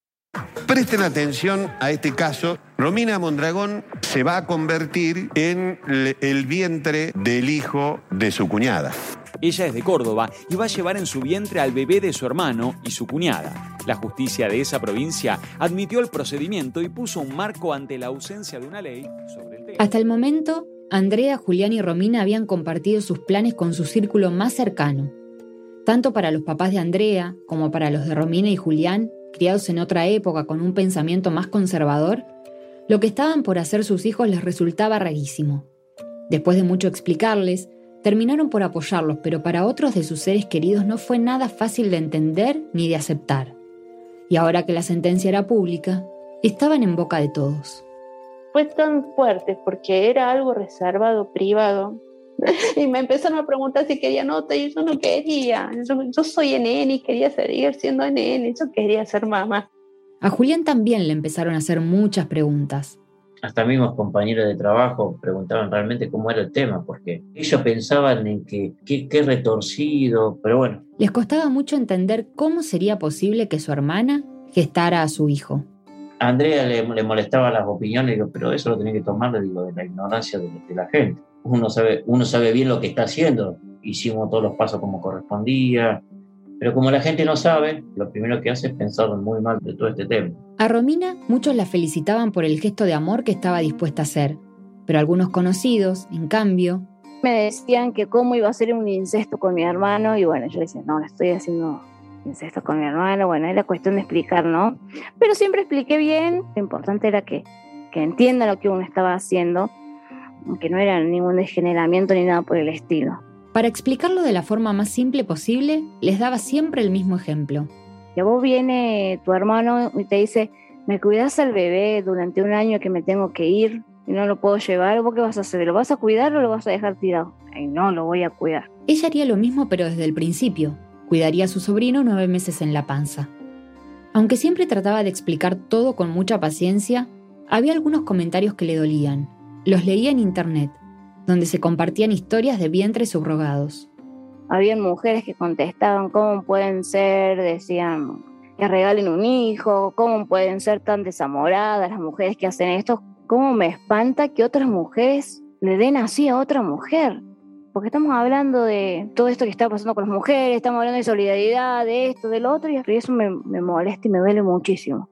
Presten atención a este caso. Romina Mondragón se va a convertir en el vientre del hijo de su cuñada. Ella es de Córdoba y va a llevar en su vientre al bebé de su hermano y su cuñada. La justicia de esa provincia admitió el procedimiento y puso un marco ante la ausencia de una ley sobre el tema. Hasta el momento, Andrea, Julián y Romina habían compartido sus planes con su círculo más cercano. Tanto para los papás de Andrea como para los de Romina y Julián, criados en otra época con un pensamiento más conservador, lo que estaban por hacer sus hijos les resultaba rarísimo. Después de mucho explicarles, terminaron por apoyarlos, pero para otros de sus seres queridos no fue nada fácil de entender ni de aceptar. Y ahora que la sentencia era pública, estaban en boca de todos. Fue tan fuerte porque era algo reservado, privado. Y me empezaron a preguntar si quería nota y yo no quería. Yo soy NN y quería seguir siendo NN, yo quería ser mamá. A Julián también le empezaron a hacer muchas preguntas. Hasta mismos compañeros de trabajo preguntaban realmente cómo era el tema, porque ellos pensaban en que qué retorcido, pero bueno. Les costaba mucho entender cómo sería posible que su hermana gestara a su hijo. A Andrea le molestaban las opiniones, digo, pero eso lo tenés que tomar de la ignorancia de la gente. Uno sabe bien lo que está haciendo, hicimos todos los pasos como correspondía, pero como la gente no sabe, lo primero que hace es pensar muy mal de todo este tema. A Romina, muchos la felicitaban por el gesto de amor que estaba dispuesta a hacer, pero algunos conocidos, en cambio, me decían que cómo iba a ser un incesto con mi hermano, y bueno, yo decía, no estoy haciendo incesto con mi hermano, bueno, era cuestión de explicar, ¿no? Pero siempre expliqué bien, lo importante era que entiendan lo que uno estaba haciendo, que no era ningún degeneramiento ni nada por el estilo. Para explicarlo de la forma más simple posible, les daba siempre el mismo ejemplo. Y a vos viene tu hermano y te dice, ¿me cuidás al bebé durante un año que me tengo que ir y no lo puedo llevar? ¿Vos qué vas a hacer? ¿Lo vas a cuidar o lo vas a dejar tirado? Ay, no, lo voy a cuidar. Ella haría lo mismo, pero desde el principio. Cuidaría a su sobrino 9 meses en la panza. Aunque siempre trataba de explicar todo con mucha paciencia, había algunos comentarios que le dolían. Los leía en internet, donde se compartían historias de vientres subrogados. Habían mujeres que contestaban, ¿cómo pueden ser? Decían, que regalen un hijo, ¿cómo pueden ser tan desamoradas las mujeres que hacen esto? ¿Cómo me espanta que otras mujeres le den así a otra mujer? Porque estamos hablando de todo esto que está pasando con las mujeres, estamos hablando de solidaridad, de esto, de lo otro, y eso me molesta y me duele muchísimo.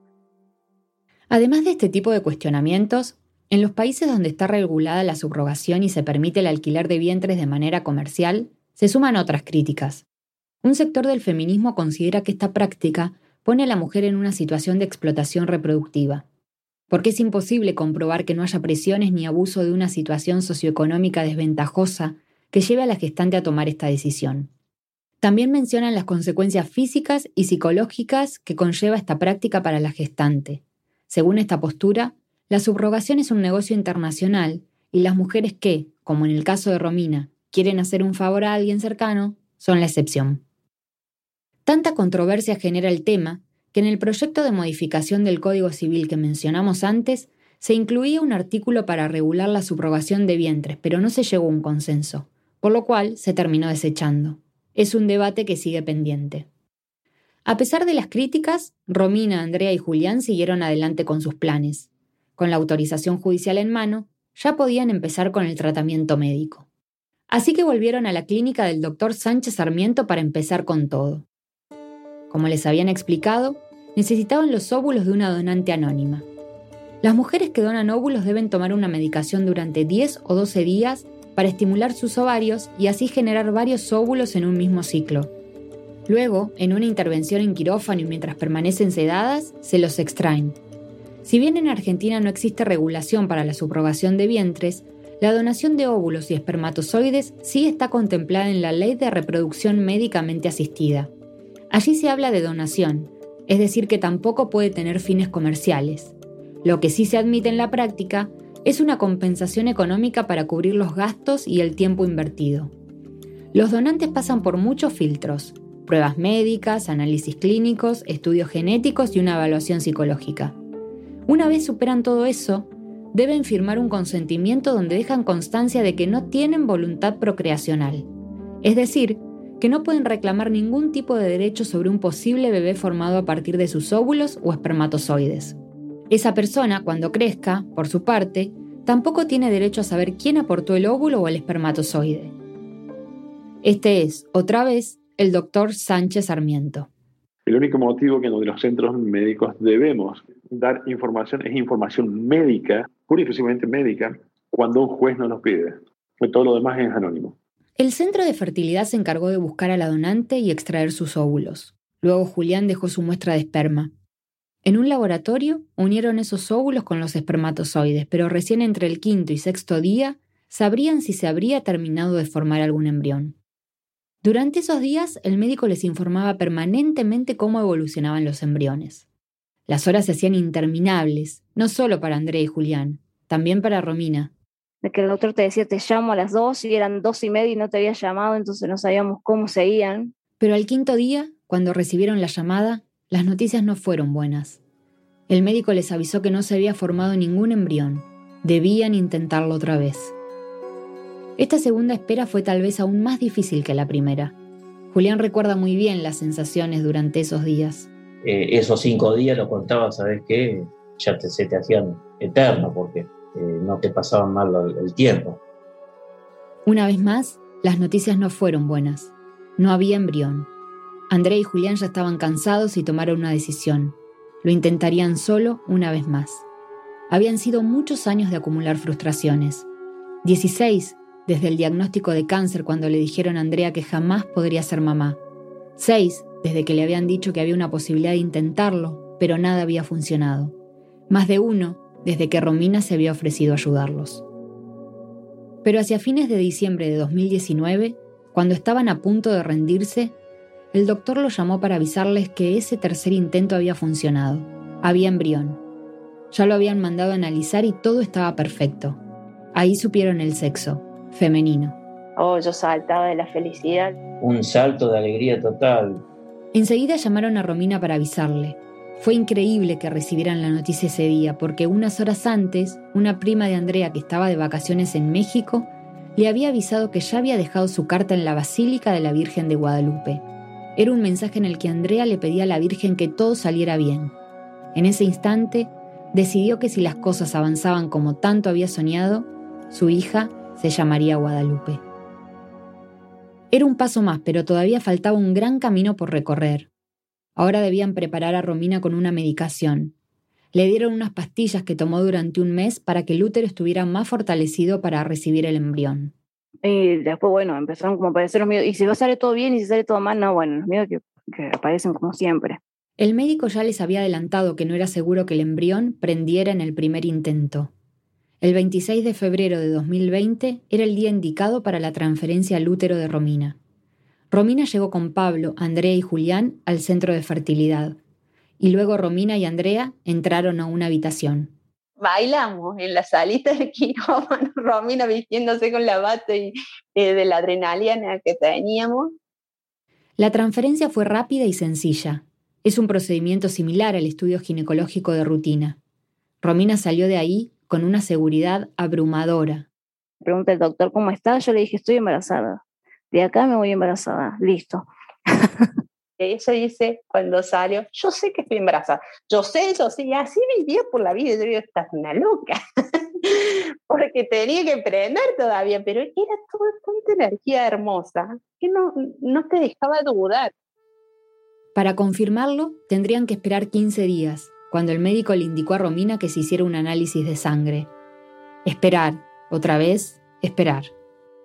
Además de este tipo de cuestionamientos, en los países donde está regulada la subrogación y se permite el alquiler de vientres de manera comercial, se suman otras críticas. Un sector del feminismo considera que esta práctica pone a la mujer en una situación de explotación reproductiva, porque es imposible comprobar que no haya presiones ni abuso de una situación socioeconómica desventajosa que lleve a la gestante a tomar esta decisión. También mencionan las consecuencias físicas y psicológicas que conlleva esta práctica para la gestante. Según esta postura, la subrogación es un negocio internacional y las mujeres que, como en el caso de Romina, quieren hacer un favor a alguien cercano, son la excepción. Tanta controversia genera el tema que en el proyecto de modificación del Código Civil que mencionamos antes, se incluía un artículo para regular la subrogación de vientres, pero no se llegó a un consenso, por lo cual se terminó desechando. Es un debate que sigue pendiente. A pesar de las críticas, Romina, Andrea y Julián siguieron adelante con sus planes. Con la autorización judicial en mano, ya podían empezar con el tratamiento médico. Así que volvieron a la clínica del Dr. Sánchez Sarmiento para empezar con todo. Como les habían explicado, necesitaban los óvulos de una donante anónima. Las mujeres que donan óvulos deben tomar una medicación durante 10 o 12 días para estimular sus ovarios y así generar varios óvulos en un mismo ciclo. Luego, en una intervención en quirófano y mientras permanecen sedadas, se los extraen. Si bien en Argentina no existe regulación para la subrogación de vientres, la donación de óvulos y espermatozoides sí está contemplada en la Ley de Reproducción Médicamente Asistida. Allí se habla de donación, es decir que tampoco puede tener fines comerciales. Lo que sí se admite en la práctica es una compensación económica para cubrir los gastos y el tiempo invertido. Los donantes pasan por muchos filtros: pruebas médicas, análisis clínicos, estudios genéticos y una evaluación psicológica. Una vez superan todo eso, deben firmar un consentimiento donde dejan constancia de que no tienen voluntad procreacional. Es decir, que no pueden reclamar ningún tipo de derecho sobre un posible bebé formado a partir de sus óvulos o espermatozoides. Esa persona, cuando crezca, por su parte, tampoco tiene derecho a saber quién aportó el óvulo o el espermatozoide. Este es, otra vez, el doctor Sánchez Sarmiento. El único motivo que en los centros médicos debemos dar información es información médica, pura y exclusivamente médica, cuando un juez no nos pide. Todo lo demás es anónimo. El centro de fertilidad se encargó de buscar a la donante y extraer sus óvulos. Luego Julián dejó su muestra de esperma. En un laboratorio unieron esos óvulos con los espermatozoides, pero recién entre el 5º y 6º día sabrían si se habría terminado de formar algún embrión. Durante esos días, el médico les informaba permanentemente cómo evolucionaban los embriones. Las horas se hacían interminables, no solo para Andrea y Julián, también para Romina. De que el doctor te decía, te llamo a las 2 y eran 2:30 y no te había llamado, entonces no sabíamos cómo seguían. Pero al 5º día, cuando recibieron la llamada, las noticias no fueron buenas. El médico les avisó que no se había formado ningún embrión. Debían intentarlo otra vez. Esta segunda espera fue tal vez aún más difícil que la primera. Julián recuerda muy bien las sensaciones durante esos días. Esos 5 días lo contaba, ¿sabes qué? Ya se te hacían eternos porque no te pasaban mal el tiempo. Una vez más, las noticias no fueron buenas. No había embrión. Andrea y Julián ya estaban cansados y tomaron una decisión. Lo intentarían solo una vez más. Habían sido muchos años de acumular frustraciones. 16 desde el diagnóstico de cáncer cuando le dijeron a Andrea que jamás podría ser mamá. 6 desde que le habían dicho que había una posibilidad de intentarlo, pero nada había funcionado. Más de 1 desde que Romina se había ofrecido ayudarlos. Pero hacia fines de diciembre de 2019, cuando estaban a punto de rendirse, el doctor los llamó para avisarles que ese tercer intento había funcionado. Había embrión. Ya lo habían mandado a analizar y todo estaba perfecto. Ahí supieron el sexo, femenino. Oh, yo saltaba de la felicidad. Un salto de alegría total. Enseguida llamaron a Romina para avisarle. Fue increíble que recibieran la noticia ese día, porque unas horas antes, una prima de Andrea que estaba de vacaciones en México, le había avisado que ya había dejado su carta en la Basílica de la Virgen de Guadalupe. Era un mensaje en el que Andrea le pedía a la Virgen que todo saliera bien. En ese instante, decidió que si las cosas avanzaban como tanto había soñado, su hija se llamaría Guadalupe. Era un paso más, pero todavía faltaba un gran camino por recorrer. Ahora debían preparar a Romina con una medicación. Le dieron unas pastillas que tomó durante un mes para que el útero estuviera más fortalecido para recibir el embrión. Y después, bueno, empezaron como a aparecer los miedos. Y si va a salir todo bien y si sale todo mal, no, bueno, los miedos que aparecen como siempre. El médico ya les había adelantado que no era seguro que el embrión prendiera en el primer intento. El 26 de febrero de 2020 era el día indicado para la transferencia al útero de Romina. Romina llegó con Pablo, Andrea y Julián al centro de fertilidad. Y luego Romina y Andrea entraron a una habitación. Bailamos en la salita del quirófano, Romina vistiéndose con la bata y de la adrenalina que teníamos. La transferencia fue rápida y sencilla. Es un procedimiento similar al estudio ginecológico de rutina. Romina salió de ahí con una seguridad abrumadora. Pregunta el doctor, ¿cómo está? Yo le dije, estoy embarazada. De acá me voy embarazada. Listo. Ella dice, cuando salió, yo sé que estoy embarazada. Yo sé, y así vivía por la vida. Yo digo, estás una loca. Porque tenía que aprender todavía, pero era toda tanta energía hermosa que no te dejaba dudar. Para confirmarlo, tendrían que esperar 15 días, cuando el médico le indicó a Romina que se hiciera un análisis de sangre. Esperar, otra vez, esperar.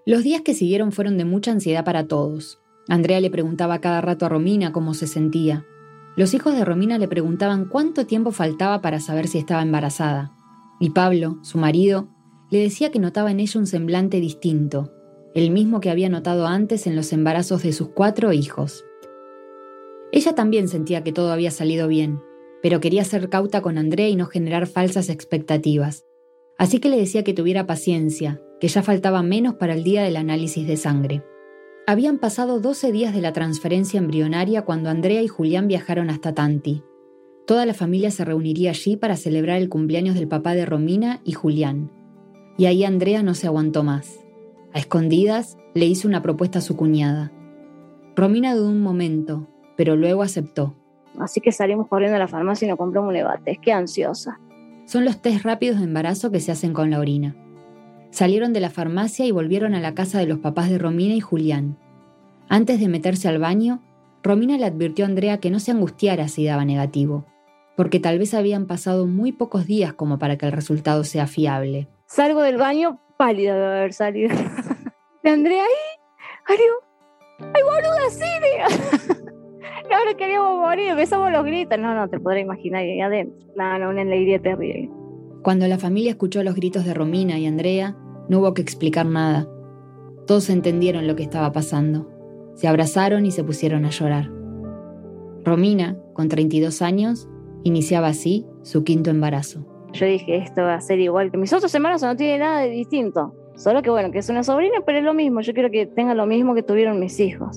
Los días que siguieron fueron de mucha ansiedad para todos. Andrea le preguntaba cada rato a Romina cómo se sentía. Los hijos de Romina le preguntaban cuánto tiempo faltaba para saber si estaba embarazada. Y Pablo, su marido, le decía que notaba en ella un semblante distinto, el mismo que había notado antes en los embarazos de sus 4 hijos. Ella también sentía que todo había salido bien, pero quería ser cauta con Andrea y no generar falsas expectativas. Así que le decía que tuviera paciencia, que ya faltaba menos para el día del análisis de sangre. Habían pasado 12 días de la transferencia embrionaria cuando Andrea y Julián viajaron hasta Tanti. Toda la familia se reuniría allí para celebrar el cumpleaños del papá de Romina y Julián. Y ahí Andrea no se aguantó más. A escondidas, le hizo una propuesta a su cuñada. Romina dudó un momento, pero luego aceptó. Así que salimos corriendo a la farmacia y nos compramos un Levates. ¡Qué ansiosa! Son los test rápidos de embarazo que se hacen con la orina. Salieron de la farmacia y volvieron a la casa de los papás de Romina y Julián. Antes de meterse al baño, Romina le advirtió a Andrea que no se angustiara si daba negativo, porque tal vez habían pasado muy pocos días como para que el resultado sea fiable. Salgo del baño, pálida de haber salido. De Andrea ahí, ¡ay, boluda, sí! Ahora queríamos morir, empezamos los gritos. No te podrás imaginar ahí adentro. No, una alegría terrible. Cuando la familia escuchó los gritos de Romina y Andrea, no hubo que explicar nada. Todos entendieron lo que estaba pasando. Se abrazaron y se pusieron a llorar. Romina, con 32 años, iniciaba así su 5º embarazo. Yo dije, esto va a ser igual que mis otros embarazos, no tiene nada de distinto. Solo que bueno, que es una sobrina, pero es lo mismo. Yo quiero que tenga lo mismo que tuvieron mis hijos.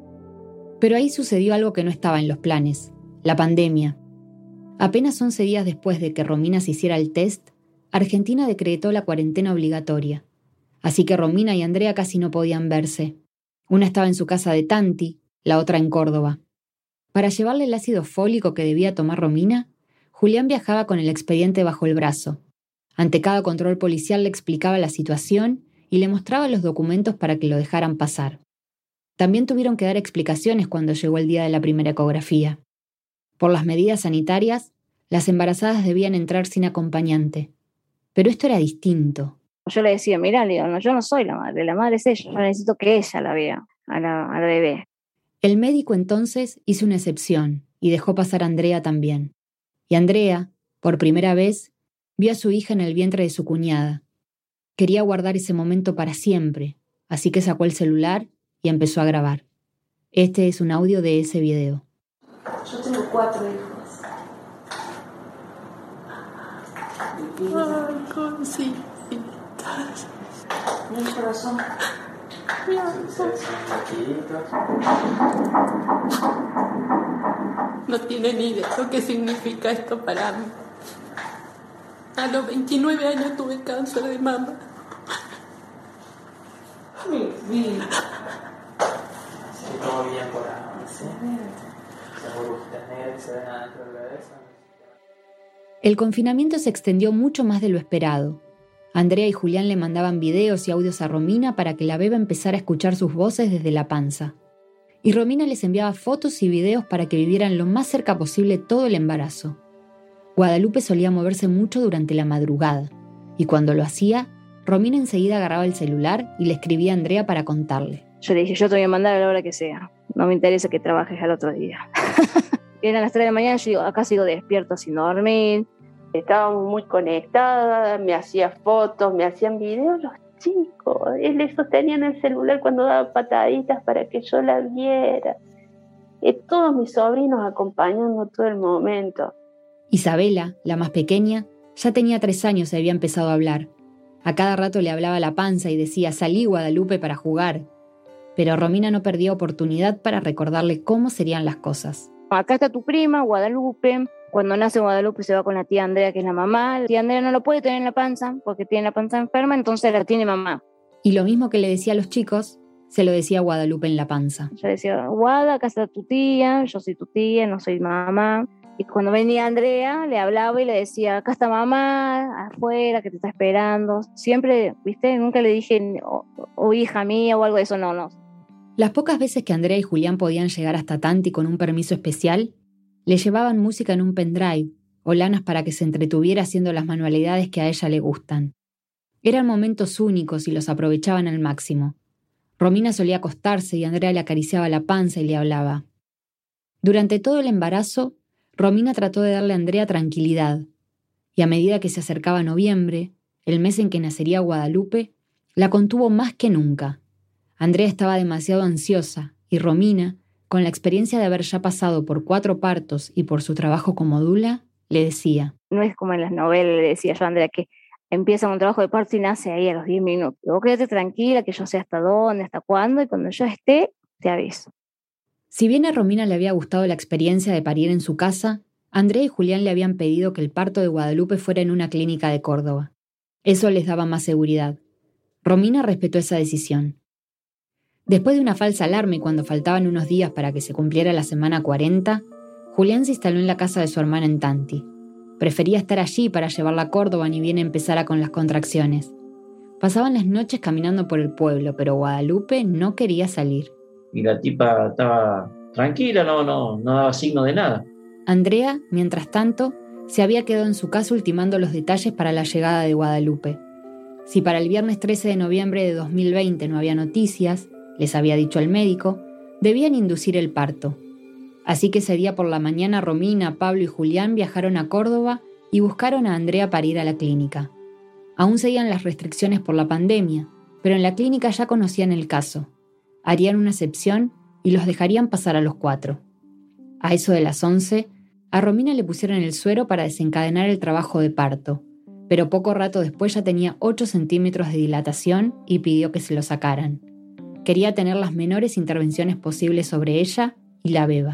Pero ahí sucedió algo que no estaba en los planes, la pandemia. Apenas 11 días después de que Romina se hiciera el test, Argentina decretó la cuarentena obligatoria. Así que Romina y Andrea casi no podían verse. Una estaba en su casa de Tanti, la otra en Córdoba. Para llevarle el ácido fólico que debía tomar Romina, Julián viajaba con el expediente bajo el brazo. Ante cada control policial le explicaba la situación y le mostraba los documentos para que lo dejaran pasar. También tuvieron que dar explicaciones cuando llegó el día de la primera ecografía. Por las medidas sanitarias, las embarazadas debían entrar sin acompañante. Pero esto era distinto. Yo le decía, mirá, Leo, yo no soy la madre es ella. Yo necesito que ella la vea, a la bebé. El médico entonces hizo una excepción y dejó pasar a Andrea también. Y Andrea, por primera vez, vio a su hija en el vientre de su cuñada. Quería guardar ese momento para siempre, así que sacó el celular y empezó a grabar. Este es un audio de ese video. Yo tengo 4 hijos. Ay, cositas. Mi corazón. No tiene ni idea lo que significa esto para mí. A los 29 años tuve cáncer de mama. Mi vida. Sí, todo bien por ahora, ¿sí? Las burbujitas negras que se ven adentro del bebé. El confinamiento se extendió mucho más de lo esperado. Andrea y Julián le mandaban videos y audios a Romina para que la beba empezara a escuchar sus voces desde la panza. Y Romina les enviaba fotos y videos para que vivieran lo más cerca posible todo el embarazo. Guadalupe solía moverse mucho durante la madrugada, y cuando lo hacía, Romina enseguida agarraba el celular y le escribía a Andrea para contarle. Yo le dije, yo te voy a mandar a la hora que sea. No me interesa que trabajes al otro día. Eran las 3 de la mañana, yo digo, acá sigo despierto sin dormir. Estábamos muy conectadas, me hacía fotos, me hacían videos los chicos. Él le sostenían el celular cuando daba pataditas para que yo la viera. Y todos mis sobrinos acompañando todo el momento. Isabela, la más pequeña, ya tenía 3 años y había empezado a hablar. A cada rato le hablaba la panza y decía, salí Guadalupe para jugar. Pero Romina no perdía oportunidad para recordarle cómo serían las cosas. Acá está tu prima, Guadalupe. Cuando nace Guadalupe se va con la tía Andrea, que es la mamá. La tía Andrea no lo puede tener en la panza porque tiene la panza enferma, entonces la tiene mamá. Y lo mismo que le decía a los chicos, se lo decía a Guadalupe en la panza. Yo decía, Guada, acá está tu tía, yo soy tu tía, no soy mamá. Y cuando venía Andrea, le hablaba y le decía, acá está mamá, afuera, que te está esperando. Siempre, ¿viste? Nunca le dije, o hija mía o algo de eso, no. Las pocas veces que Andrea y Julián podían llegar hasta Tanti con un permiso especial, le llevaban música en un pendrive o lanas para que se entretuviera haciendo las manualidades que a ella le gustan. Eran momentos únicos y los aprovechaban al máximo. Romina solía acostarse y Andrea le acariciaba la panza y le hablaba. Durante todo el embarazo, Romina trató de darle a Andrea tranquilidad, y a medida que se acercaba noviembre, el mes en que nacería Guadalupe, la contuvo más que nunca. Andrea estaba demasiado ansiosa y Romina, con la experiencia de haber ya pasado por 4 partos y por su trabajo como dula, le decía. No es como en las novelas, le decía yo a Andrea, que empieza un trabajo de parto y nace ahí a los 10 minutos. Vos quédate tranquila, que yo sé hasta dónde, hasta cuándo, y cuando yo esté, te aviso. Si bien a Romina le había gustado la experiencia de parir en su casa, Andrea y Julián le habían pedido que el parto de Guadalupe fuera en una clínica de Córdoba. Eso les daba más seguridad. Romina respetó esa decisión. Después de una falsa alarma y cuando faltaban unos días para que se cumpliera la semana 40, Julián se instaló en la casa de su hermana en Tanti. Prefería estar allí para llevarla a Córdoba ni bien empezara con las contracciones. Pasaban las noches caminando por el pueblo, pero Guadalupe no quería salir. Y la tipa estaba tranquila, no daba signo de nada. Andrea, mientras tanto, se había quedado en su casa ultimando los detalles para la llegada de Guadalupe. Si para el viernes 13 de noviembre de 2020 no había noticias, les había dicho el médico, debían inducir el parto. Así que ese día por la mañana Romina, Pablo y Julián viajaron a Córdoba y buscaron a Andrea para ir a la clínica. Aún seguían las restricciones por la pandemia, pero en la clínica ya conocían el caso. Harían una excepción y los dejarían pasar a los 4. A eso de las 11, a Romina le pusieron el suero para desencadenar el trabajo de parto, pero poco rato después ya tenía 8 centímetros de dilatación y pidió que se lo sacaran. Quería tener las menores intervenciones posibles sobre ella y la beba.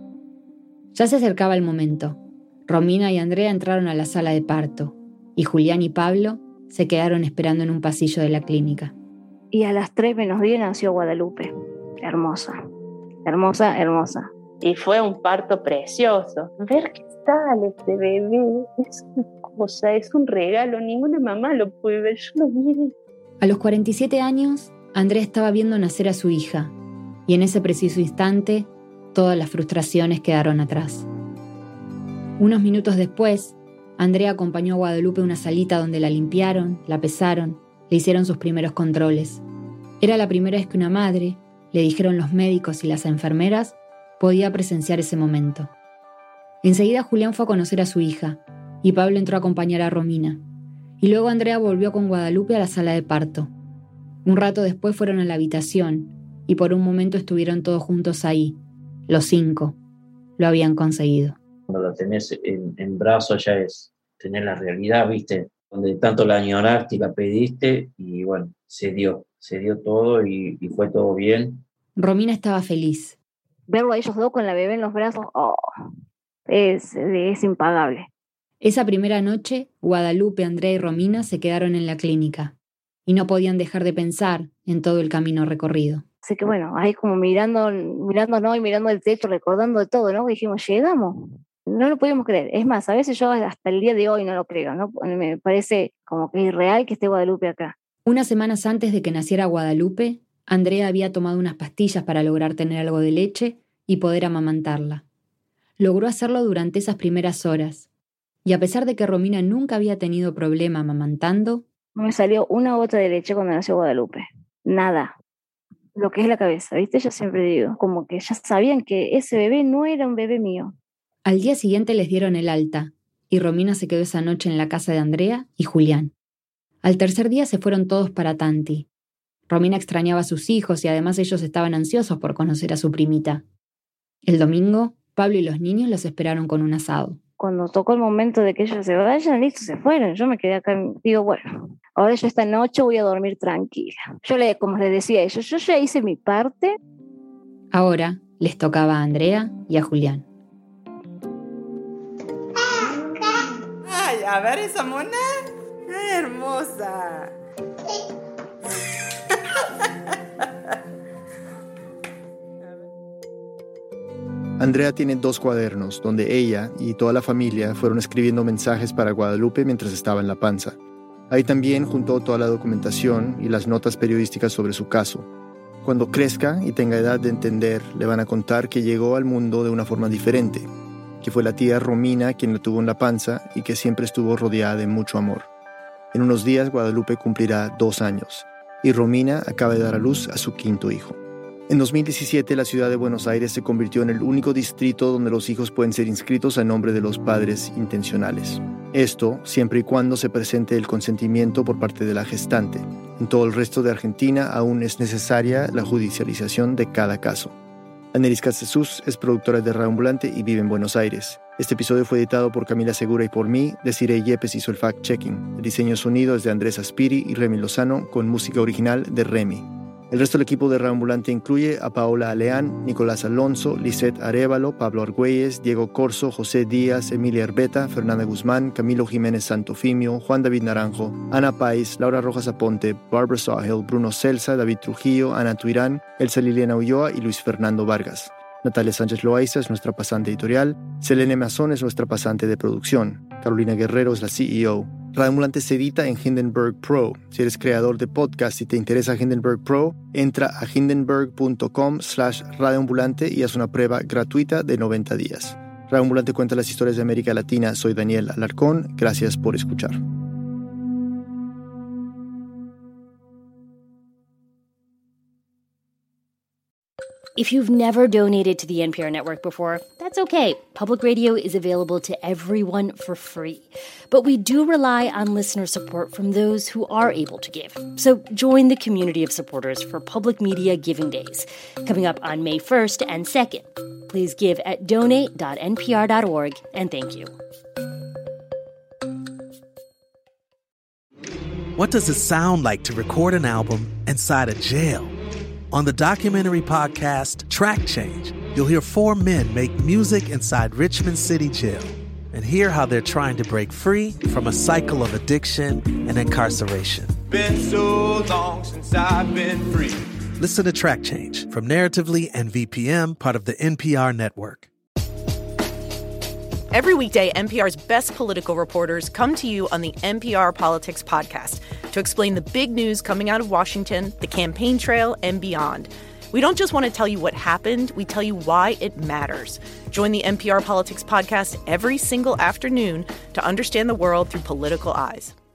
Ya se acercaba el momento. Romina y Andrea entraron a la sala de parto, y Julián y Pablo se quedaron esperando en un pasillo de la clínica. Y a las 3 menos 10 nació Guadalupe. Hermosa, hermosa, hermosa. Y fue un parto precioso. Ver qué tal este bebé es una cosa, es un regalo. Ninguna mamá lo puede ver, yo lo vi. A los 47 años, Andrea estaba viendo nacer a su hija, y en ese preciso instante, todas las frustraciones quedaron atrás. Unos minutos después, Andrea acompañó a Guadalupe a una salita donde la limpiaron, la pesaron, le hicieron sus primeros controles. Era la primera vez que una madre, le dijeron los médicos y las enfermeras, podía presenciar ese momento. Enseguida Julián fue a conocer a su hija, y Pablo entró a acompañar a Romina. Y luego Andrea volvió con Guadalupe a la sala de parto. Un rato después fueron a la habitación, y por un momento estuvieron todos juntos ahí. Los 5. Lo habían conseguido. Cuando la tenés en brazos ya es tener la realidad, ¿viste? Donde tanto la añoraste y la pediste, y bueno, se dio todo y fue todo bien. Romina estaba feliz. Verlo a ellos dos con la bebé en los brazos, es impagable. Esa primera noche, Guadalupe, Andrea y Romina se quedaron en la clínica y no podían dejar de pensar en todo el camino recorrido. Así que bueno, ahí como mirándonos y mirando el techo, recordando de todo, ¿no? Dijimos, llegamos. No lo podíamos creer. Es más, a veces yo hasta el día de hoy no lo creo, ¿no? Me parece como que es irreal que esté Guadalupe acá. Unas semanas antes de que naciera Guadalupe, Andrea había tomado unas pastillas para lograr tener algo de leche y poder amamantarla. Logró hacerlo durante esas primeras horas. Y a pesar de que Romina nunca había tenido problema amamantando, no me salió una gota de leche cuando nació Guadalupe. Nada. Lo que es la cabeza, ¿viste? Yo siempre digo, como que ya sabían que ese bebé no era un bebé mío. Al día siguiente les dieron el alta, y Romina se quedó esa noche en la casa de Andrea y Julián. Al tercer día se fueron todos para Tanti. Romina extrañaba a sus hijos y además ellos estaban ansiosos por conocer a su primita. El domingo, Pablo y los niños los esperaron con un asado. Cuando tocó el momento de que ellos se vayan, listo, se fueron. Yo me quedé acá y digo, bueno, ahora yo esta noche voy a dormir tranquila. Como les decía a ellos, yo ya hice mi parte. Ahora les tocaba a Andrea y a Julián. Ay, a ver esa mona. Ay, hermosa. Andrea tiene 2 cuadernos donde ella y toda la familia fueron escribiendo mensajes para Guadalupe mientras estaba en la panza. Ahí también juntó toda la documentación y las notas periodísticas sobre su caso. Cuando crezca y tenga edad de entender, le van a contar que llegó al mundo de una forma diferente, que fue la tía Romina quien la tuvo en la panza y que siempre estuvo rodeada de mucho amor. En unos días, Guadalupe cumplirá 2 años y Romina acaba de dar a luz a su 5º hijo. En 2017, la ciudad de Buenos Aires se convirtió en el único distrito donde los hijos pueden ser inscritos a nombre de los padres intencionales. Esto siempre y cuando se presente el consentimiento por parte de la gestante. En todo el resto de Argentina aún es necesaria la judicialización de cada caso. Anelis Castesus es productora de Radio Ambulante y vive en Buenos Aires. Este episodio fue editado por Camila Segura y por mí. Desiree Yepes hizo el fact-checking. El diseño de sonido es de Andrés Aspiri y Remy Lozano, con música original de Remy. El resto del equipo de Radio Ambulante incluye a Paola Aleán, Nicolás Alonso, Lisette Arévalo, Pablo Argüelles, Diego Corso, José Díaz, Emilia Herbeta, Fernanda Guzmán, Camilo Jiménez Santofimio, Juan David Naranjo, Ana Páez, Laura Rojas Aponte, Barbara Sawhill, Bruno Celsa, David Trujillo, Ana Tuirán, Elsa Liliana Ulloa y Luis Fernando Vargas. Natalia Sánchez Loaiza es nuestra pasante editorial, Selene Mazón es nuestra pasante de producción, Carolina Guerrero es la CEO. Radio Ambulante se edita en Hindenburg Pro. Si eres creador de podcast y te interesa Hindenburg Pro, entra a hindenburg.com/radioambulante y haz una prueba gratuita de 90 días. Radio Ambulante cuenta las historias de América Latina. Soy Daniel Alarcón. Gracias por escuchar. If you've never donated to the NPR network before, that's okay. Public radio is available to everyone for free. But we do rely on listener support from those who are able to give. So join the community of supporters for Public Media Giving Days, coming up on May 1st and 2nd. Please give at donate.npr.org, and thank you. What does it sound like to record an album inside a jail? On the documentary podcast Track Change, you'll hear 4 men make music inside Richmond City Jail and hear how they're trying to break free from a cycle of addiction and incarceration. Been so long since I've been free. Listen to Track Change from Narratively and VPM, part of the NPR network. Every weekday, NPR's best political reporters come to you on the NPR Politics Podcast to explain the big news coming out of Washington, the campaign trail, and beyond. We don't just want to tell you what happened, we tell you why it matters. Join the NPR Politics Podcast every single afternoon to understand the world through political eyes.